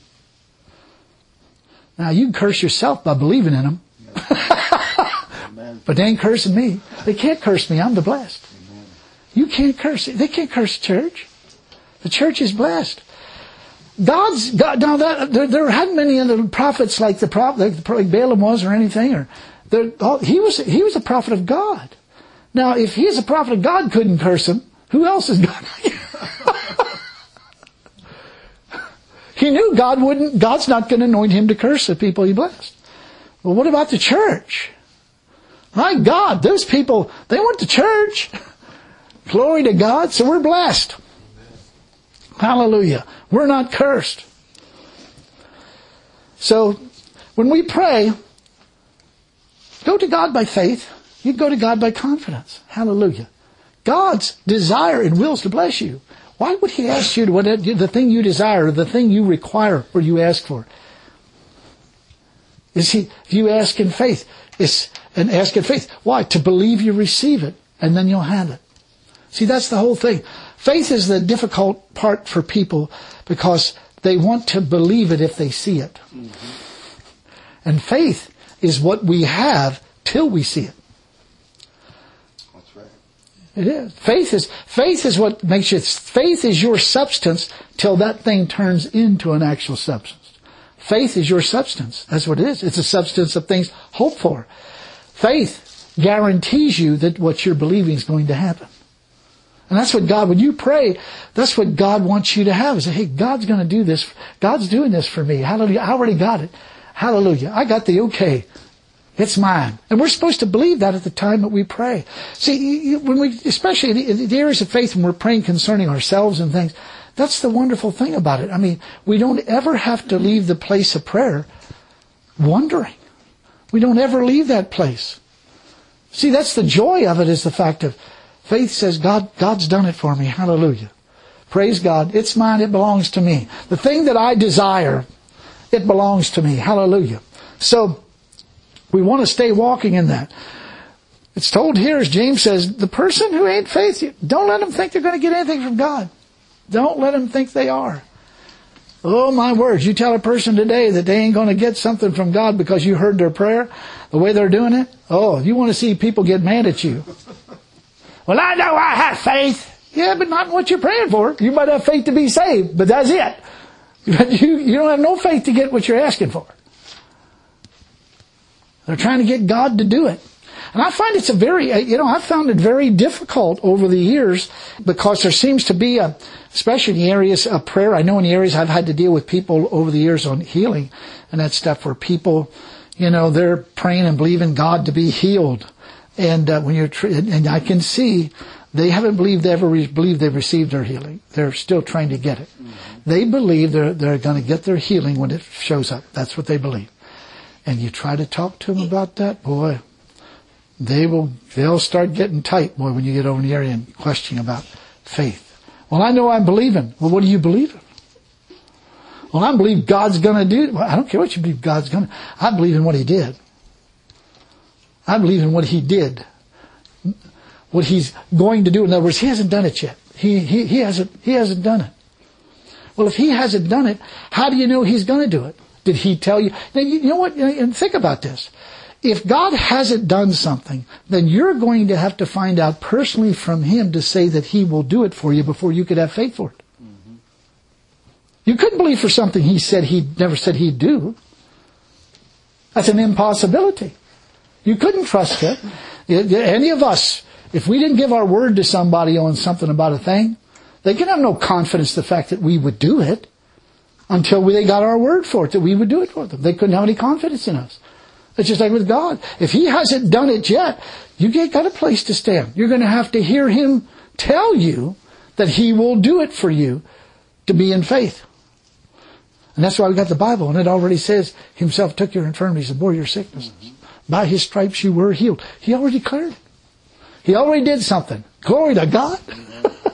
Now, you can curse yourself by believing in them. But they ain't cursing me. They can't curse me. I'm the blessed. Amen. You can't curse. They can't curse the church. The church is blessed. God's God. Now that there, there hadn't many other prophets like the prophet, like Balaam was, or anything. Or there, he was. He was a prophet of God. Now, if he's a prophet of God, couldn't curse him. Who else is God? He knew God wouldn't. God's not going to anoint him to curse the people he blessed. Well, what about the church? My God, those people, they went to church. Glory to God. So we're blessed. Hallelujah. We're not cursed. So when we pray, go to God by faith. You go to God by confidence. Hallelujah. God's desire and wills to bless you. Why would he ask you to what the thing you desire, the thing you require or you ask for? Is he, you ask in faith. It's, and ask in faith. Why? To believe you receive it, and then you'll have it. See, that's the whole thing. Faith is the difficult part for people because they want to believe it if they see it. Mm-hmm. And faith is what we have till we see it. That's right. It is. Faith is, faith is what makes you, faith is your substance till that thing turns into an actual substance. Faith is your substance. That's what it is. It's a substance of things hoped for. Faith guarantees you that what you're believing is going to happen. And that's what God, when you pray, that's what God wants you to have. Is, hey, God's going to do this. God's doing this for me. Hallelujah. I already got it. Hallelujah. I got the okay. It's mine. And we're supposed to believe that at the time that we pray. See, when we, especially in the areas of faith when we're praying concerning ourselves and things, that's the wonderful thing about it. I mean, we don't ever have to leave the place of prayer wondering. We don't ever leave that place. See, that's the joy of it, is the fact of faith says, God, God's done it for me. Hallelujah. Praise God. It's mine. It belongs to me. The thing that I desire, it belongs to me. Hallelujah. So, we want to stay walking in that. It's told here, as James says, the person who ain't faithful, don't let them think they're going to get anything from God. Don't let them think they are. Oh, my words. You tell a person today that they ain't going to get something from God because you heard their prayer, the way they're doing it. Oh, you want to see people get mad at you. Well, I know I have faith. Yeah, but not what you're praying for. You might have faith to be saved, but that's it. You, you don't have no faith to get what you're asking for. They're trying to get God to do it. And I find it's a very, you know, I've found it very difficult over the years because there seems to be a, especially in the areas of prayer. I know in the areas I've had to deal with people over the years on healing and that stuff where people, you know, they're praying and believing God to be healed. And uh, when you're, tr- and I can see they haven't believed they ever re- believed they've received their healing. They're still trying to get it. Mm-hmm. They believe they're, they're going to get their healing when it shows up. That's what they believe. And you try to talk to them about that, boy, they will, they'll start getting tight, boy, when you get over in the area and questioning about faith. Well, I know I'm believing. Well, what do you believe in? Well, I believe God's going to do it. Well, I don't care what you believe God's going to. I believe in what He did. I believe in what He did. What He's going to do. In other words, He hasn't done it yet. He, he, he hasn't, He hasn't done it. Well, if He hasn't done it, how do you know He's going to do it? Did He tell you? Now, you know what? And think about this. If God hasn't done something, then you're going to have to find out personally from Him to say that He will do it for you before you could have faith for it. Mm-hmm. You couldn't believe for something He said He never said He'd do. That's an impossibility. You couldn't trust Him. Any of us, if we didn't give our word to somebody on something about a thing, they can have no confidence in the fact that we would do it until they got our word for it, that we would do it for them. They couldn't have any confidence in us. It's just like with God. If He hasn't done it yet, you got a place to stand. You're going to have to hear Him tell you that He will do it for you to be in faith. And that's why we got the Bible. And it already says, Himself took your infirmities and bore your sicknesses. Mm-hmm. By His stripes you were healed. He already declared it. He already did something. Glory to God.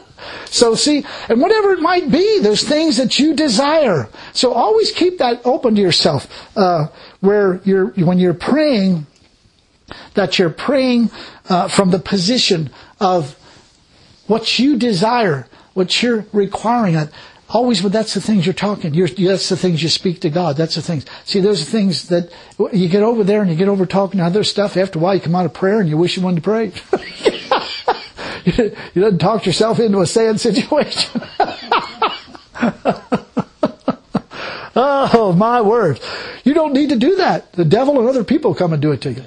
So see, and whatever it might be, those things that you desire. So always keep that open to yourself, uh, where you're, when you're praying, that you're praying uh, from the position of what you desire, what you're requiring. Always, but that's the things you're talking. You're, that's the things you speak to God. That's the things. See, those are things that you get over there and you get over talking other stuff. After a while, you come out of prayer and you wish you wanted to pray. You didn't talk yourself into a sad situation. Oh, my word. You don't need to do that. The devil and other people come and do it to you.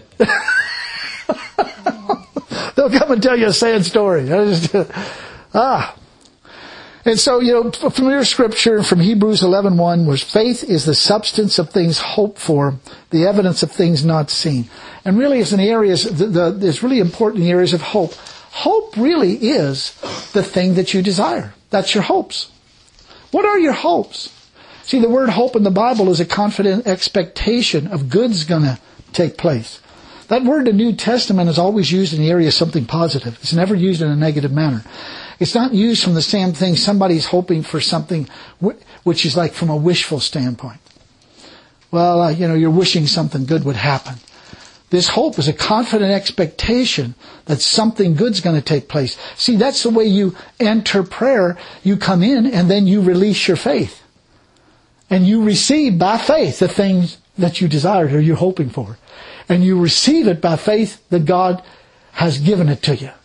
They'll come and tell you a sad story. Ah. And so, you know, familiar scripture from Hebrews eleven one was, faith is the substance of things hoped for, the evidence of things not seen. And really is in the areas, the, the, it's really important in the areas of hope. Hope really is the thing that you desire. That's your hopes. What are your hopes? See, the word hope in the Bible is a confident expectation of goods going to take place. That word in the New Testament is always used in the area of something positive. It's never used in a negative manner. It's not used from the same thing. Somebody's hoping for something which is like from a wishful standpoint. Well, uh, you know, you're wishing something good would happen. This hope is a confident expectation that something good's going to take place. See, that's the way you enter prayer. You come in and then you release your faith. And you receive by faith the things that you desired or you're hoping for. And you receive it by faith that God has given it to you.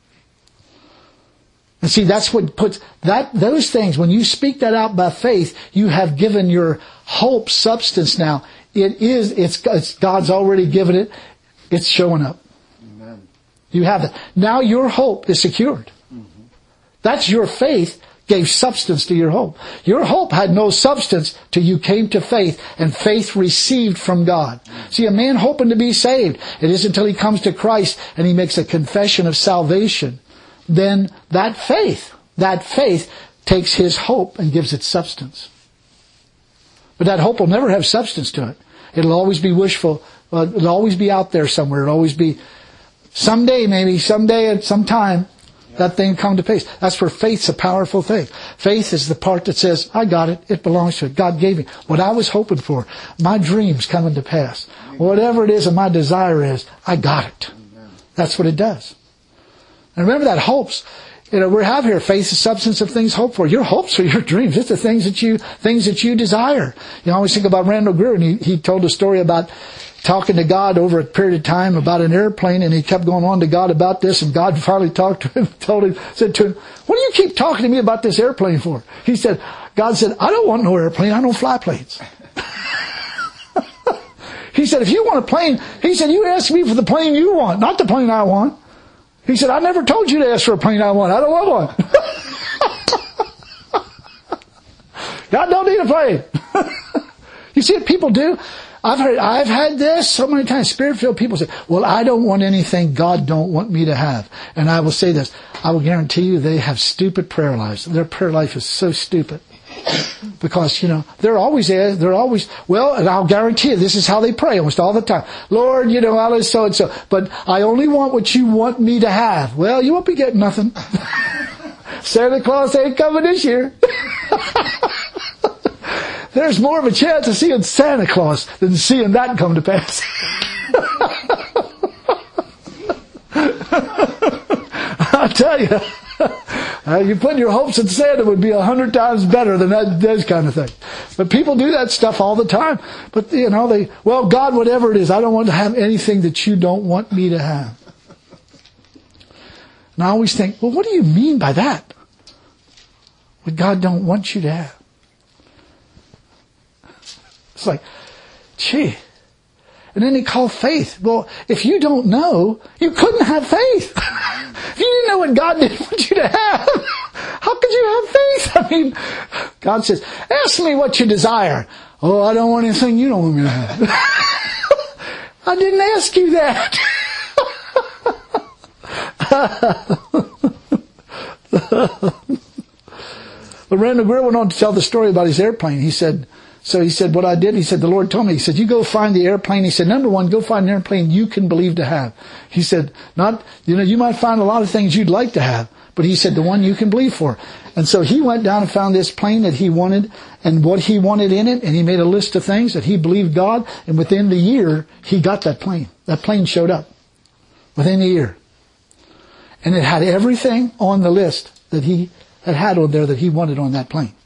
And see, that's what puts that, those things, when you speak that out by faith, you have given your hope substance now. It is, it's, it's God's already given it. It's showing up. Amen. You have it. Now your hope is secured. Mm-hmm. That's your faith gave substance to your hope. Your hope had no substance till you came to faith, and faith received from God. See, a man hoping to be saved, it isn't until he comes to Christ and he makes a confession of salvation. Then that faith, that faith takes his hope and gives it substance. But that hope will never have substance to it. It'll always be wishful. Uh, it'll always be out there somewhere. It'll always be someday, maybe, someday at some time, that thing come to pass. That's where faith's a powerful thing. Faith is the part that says, I got it. It belongs to it. God gave me what I was hoping for. My dream's coming to pass. Whatever it is and my desire is, I got it. That's what it does. And remember that hopes, you know, we have here faith, the substance of things hoped for. Your hopes are your dreams. It's the things that you, things that you desire. You know, I always think about Randall Greer, and he, he told a story about talking to God over a period of time about an airplane, and he kept going on to God about this, and God finally talked to him, told him, said to him, what do you keep talking to me about this airplane for? He said, God said, I don't want no airplane. I don't fly planes. He said, if you want a plane, he said, you ask me for the plane you want, not the plane I want. He said, I never told you to ask for a plane I want. I don't want one. God don't need a plane. You see what people do? I've heard, I've had this so many times. Spirit-filled people say, well, I don't want anything God don't want me to have. And I will say this, I will guarantee you they have stupid prayer lives. Their prayer life is so stupid. Because, you know, they're always there, they're always, well, and I'll guarantee you, this is how they pray almost all the time. Lord, you know, I was so and so, but I only want what you want me to have. Well, you won't be getting nothing. Santa Claus ain't coming this year. There's more of a chance of seeing Santa Claus than seeing that come to pass. I tell you. Uh, you put your hopes in Santa would be a hundred times better than that, those kind of things. But people do that stuff all the time. But, you know, they, well, God, whatever it is, I don't want to have anything that you don't want me to have. And I always think, well, what do you mean by that? What God don't want you to have? It's like, gee. And then they call faith. Well, if you don't know, you couldn't have faith. If you didn't know what God didn't want you to have, how could you have faith? I mean, God says, ask me what you desire. Oh, I don't want anything you don't want me to have. I didn't ask you that. But Randall Greer went on to tell the story about his airplane. He said, So he said, what I did, he said, the Lord told me, he said, you go find the airplane. He said, number one, go find an airplane you can believe to have. He said, not, you know, you might find a lot of things you'd like to have, but he said, the one you can believe for. And so he went down and found this plane that he wanted and what he wanted in it. And he made a list of things that he believed God. And within the year, he got that plane. That plane showed up within a year. And it had everything on the list that he had had on there that he wanted on that plane.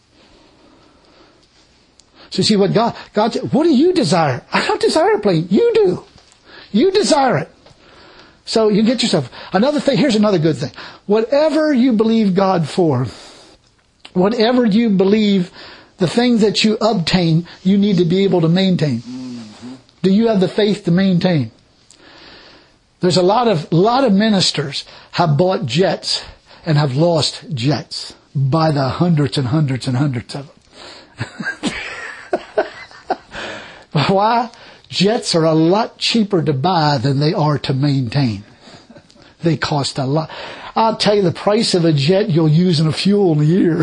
So you see what God, God said, what do you desire? I don't desire a plane. You do. You desire it. So you get yourself, another thing, here's another good thing. Whatever you believe God for, whatever you believe, the thing that you obtain, you need to be able to maintain. Mm-hmm. Do you have the faith to maintain? There's a lot of, lot of ministers have bought jets and have lost jets by the hundreds and hundreds and hundreds of them. Why? Jets are a lot cheaper to buy than they are to maintain. They cost a lot. I'll tell you the price of a jet you'll use in a fuel in a year.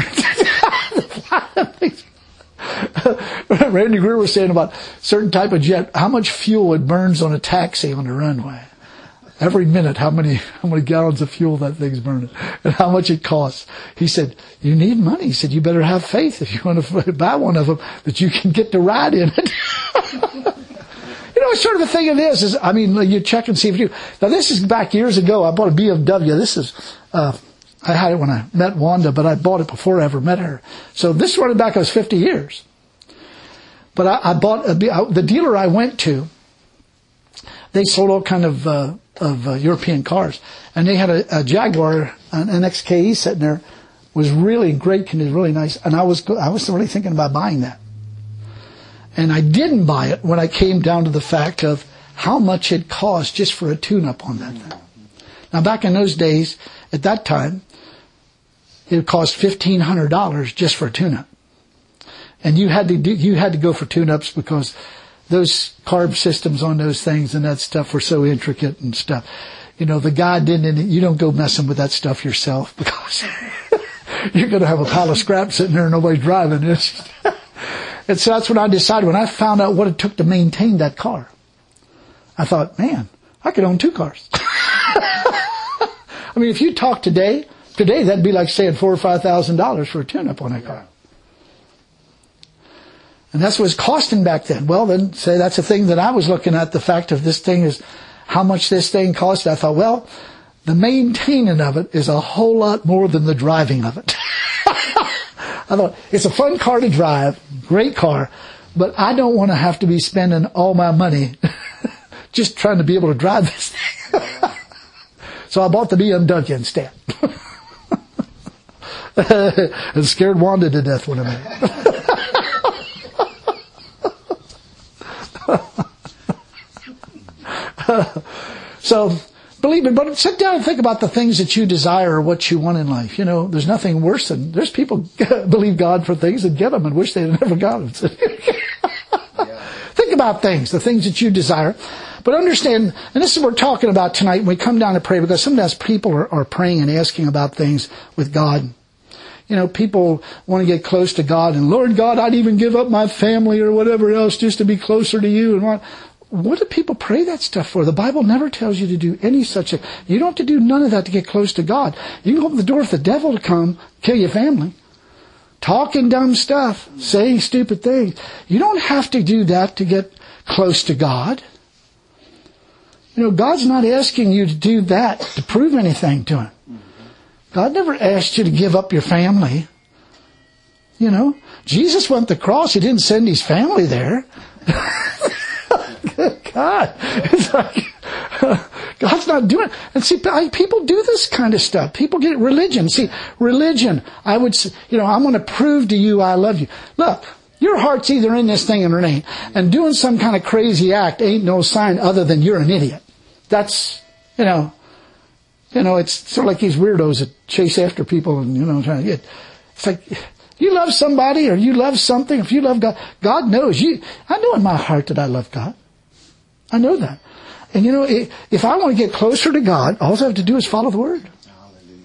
Randy Greer was saying about certain type of jet, how much fuel it burns on a taxi on the runway. Every minute, how many how many gallons of fuel that thing's burning, and how much it costs. He said, you need money. He said, you better have faith if you want to buy one of them that you can get to ride in it. You know, sort of the thing it is, is, I mean, you check and see if you, now this is back years ago, I bought a B M W. This is, uh, I had it when I met Wanda, but I bought it before I ever met her. So this is running back, I was fifty years. But I, I bought a, the dealer I went to, they sold all kind of, uh, of uh, European cars. And they had a, a Jaguar, an, an X K E sitting there, was really great condition, really nice. And I was, I was really thinking about buying that. And I didn't buy it when I came down to the fact of how much it cost just for a tune-up on that thing. Now back in those days, at that time, it cost fifteen hundred dollars just for a tune-up. And you had to do, you had to go for tune-ups because those carb systems on those things and that stuff were so intricate and stuff. You know, the guy didn't, you don't go messing with that stuff yourself because you're going to have a pile of scrap sitting there and nobody's driving it. And so that's when I decided, when I found out what it took to maintain that car, I thought, man, I could own two cars. I mean, if you talk today, today that'd be like saying four or five thousand dollars for a tune-up on that car. And that's what it's costing back then. Well, then, say that's a thing that I was looking at, the fact of this thing is how much this thing costs. I thought, well, the maintaining of it is a whole lot more than the driving of it. I thought, it's a fun car to drive, great car, but I don't want to have to be spending all my money just trying to be able to drive this thing. So I bought the B M W instead. And scared Wanda to death when I made it. So, believe me, but sit down and think about the things that you desire or what you want in life. You know, there's nothing worse than, there's people believe God for things and get them and wish they had never got them. Yeah. Think about things, the things that you desire. But understand, and this is what we're talking about tonight when we come down to pray, because sometimes people are, are praying and asking about things with God. You know, people want to get close to God and, Lord God, I'd even give up my family or whatever else just to be closer to you and what. What do people pray that stuff for? The Bible never tells you to do any such a... You don't have to do none of that to get close to God. You can open the door for the devil to come, kill your family. Talking dumb stuff, saying stupid things. You don't have to do that to get close to God. You know, God's not asking you to do that to prove anything to Him. God never asked you to give up your family. You know, Jesus went to the cross. He didn't send His family there. God, it's like, God's not doing it. And see, people do this kind of stuff. People get religion. See, religion, I would say, you know, I'm going to prove to you I love you. Look, your heart's either in this thing or it ain't. And doing some kind of crazy act ain't no sign other than you're an idiot. That's, you know, you know, it's sort of like these weirdos that chase after people and, you know, trying to get, it's like, you love somebody or you love something, if you love God, God knows you. I know in my heart that I love God. I know that. And you know, if I want to get closer to God, all I have to do is follow the Word. Hallelujah.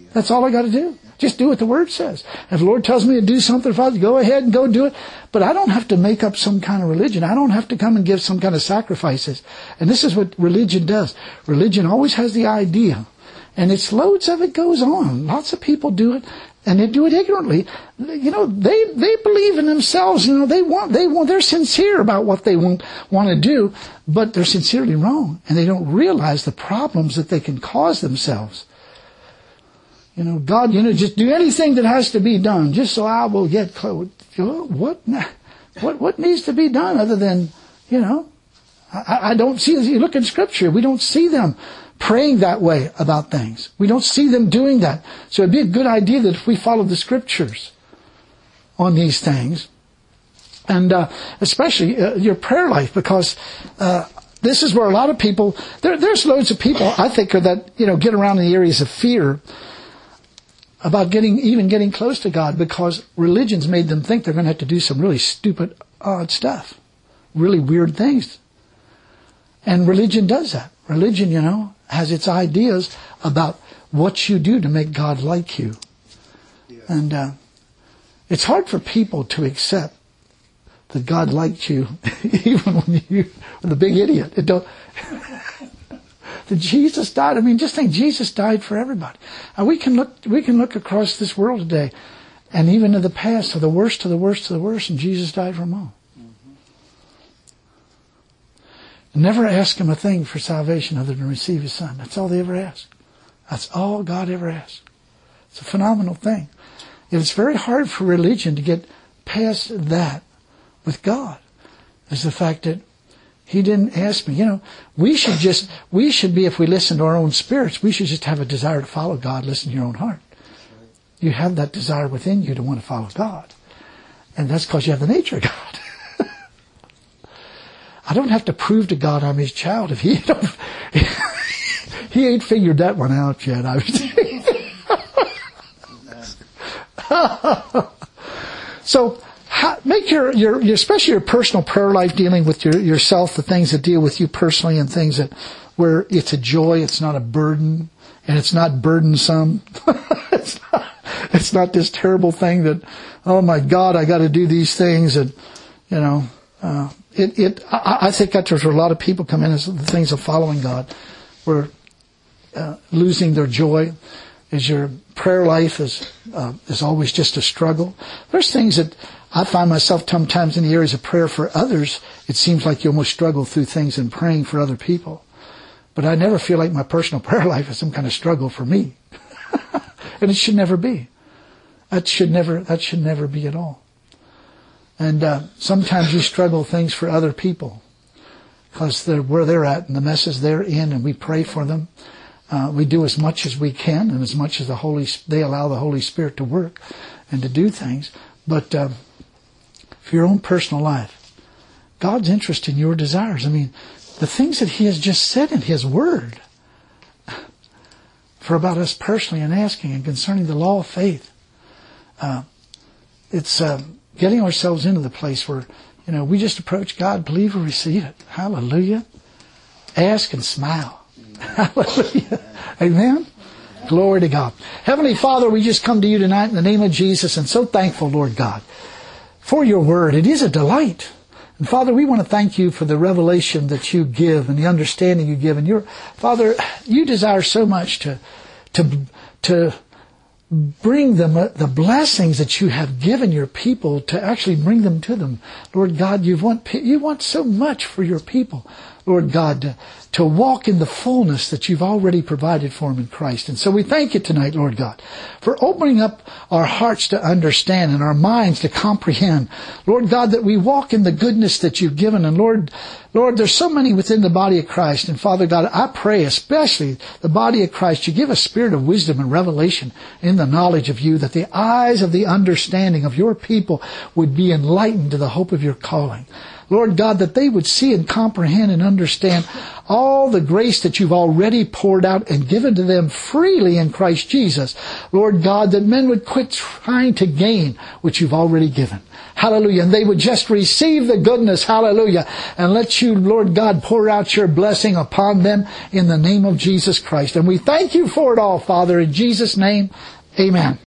That's all I got to do. Just do what the Word says. If the Lord tells me to do something, Father, go ahead and go do it. But I don't have to make up some kind of religion. I don't have to come and give some kind of sacrifices. And this is what religion does. Religion always has the idea. And it's loads of it goes on. Lots of people do it. And they do it ignorantly. You know, they, they believe in themselves. You know, they want, they want, they're sincere about what they want, want to do. But they're sincerely wrong. And they don't realize the problems that they can cause themselves. You know, God, you know, just do anything that has to be done, just so I will get close. What, what, what needs to be done other than, you know, I, I don't see, you look in Scripture, we don't see them praying that way about things. We don't see them doing that. So it'd be a good idea that if we follow the Scriptures on these things, and uh, especially uh, your prayer life, because uh, this is where a lot of people, there, there's loads of people, I think, are that, you know, get around in the areas of fear about getting, even getting close to God, because religion's made them think they're going to have to do some really stupid, odd stuff. Really weird things. And religion does that. Religion, you know, has its ideas about what you do to make God like you. Yeah. And uh, it's hard for people to accept that God liked you, even when you were the big idiot. It don't... That Jesus died. I mean, just think, Jesus died for everybody. And we can look, we can look across this world today, and even in the past, to the worst, to the worst, to the worst, and Jesus died for them all. Mm-hmm. Never ask Him a thing for salvation other than receive His Son. That's all they ever ask. That's all God ever asked. It's a phenomenal thing. It's very hard for religion to get past that with God. Is the fact that He didn't ask me. You know, we should just, we should be, if we listen to our own spirits, we should just have a desire to follow God, listen to your own heart. You have that desire within you to want to follow God. And that's because you have the nature of God. I don't have to prove to God I'm His child if He don't, He ain't figured that one out yet. I was So, How, make your, your, your, especially your personal prayer life, dealing with your, yourself, the things that deal with you personally, and things that, where it's a joy, it's not a burden, and it's not burdensome. it's not, it's not this terrible thing that, oh my God, I got to do these things, and, you know, uh, it, it, I, I think that's where a lot of people come in as the things of following God, where, uh, losing their joy. Is your prayer life is, uh, is always just a struggle. There's things that, I find myself sometimes in the areas of prayer for others, it seems like you almost struggle through things in praying for other people. But I never feel like my personal prayer life is some kind of struggle for me. And it should never be. That should never, that should never be at all. And uh, sometimes you struggle things for other people because they're where they're at and the messes they're in, and we pray for them. Uh, we do as much as we can, and as much as the Holy, they allow the Holy Spirit to work and to do things. But uh, for your own personal life, God's interest in your desires. I mean, the things that He has just said in His Word for about us personally and asking and concerning the law of faith. Uh, it's uh, getting ourselves into the place where, you know, we just approach God, believe and receive it. Hallelujah. Ask and smile. Hallelujah. Amen. Glory to God. Heavenly Father, we just come to you tonight in the name of Jesus, and so thankful, Lord God, for your word. It is a delight. And Father, we want to thank you for the revelation that you give and the understanding you give. And your Father, you desire so much to to to bring them the blessings that you have given your people, to actually bring them to them. Lord God, you want you want so much for your people, Lord God, to, to walk in the fullness that you've already provided for them in Christ. And so we thank you tonight, Lord God, for opening up our hearts to understand and our minds to comprehend, Lord God, that we walk in the goodness that you've given. And Lord, Lord, there's so many within the body of Christ. And Father God, I pray especially the body of Christ, you give a spirit of wisdom and revelation in the knowledge of you, that the eyes of the understanding of your people would be enlightened to the hope of your calling. Lord God, that they would see and comprehend and understand all the grace that you've already poured out and given to them freely in Christ Jesus. Lord God, that men would quit trying to gain what you've already given. Hallelujah. And they would just receive the goodness. Hallelujah. And let you, Lord God, pour out your blessing upon them in the name of Jesus Christ. And we thank you for it all, Father, in Jesus' name. Amen.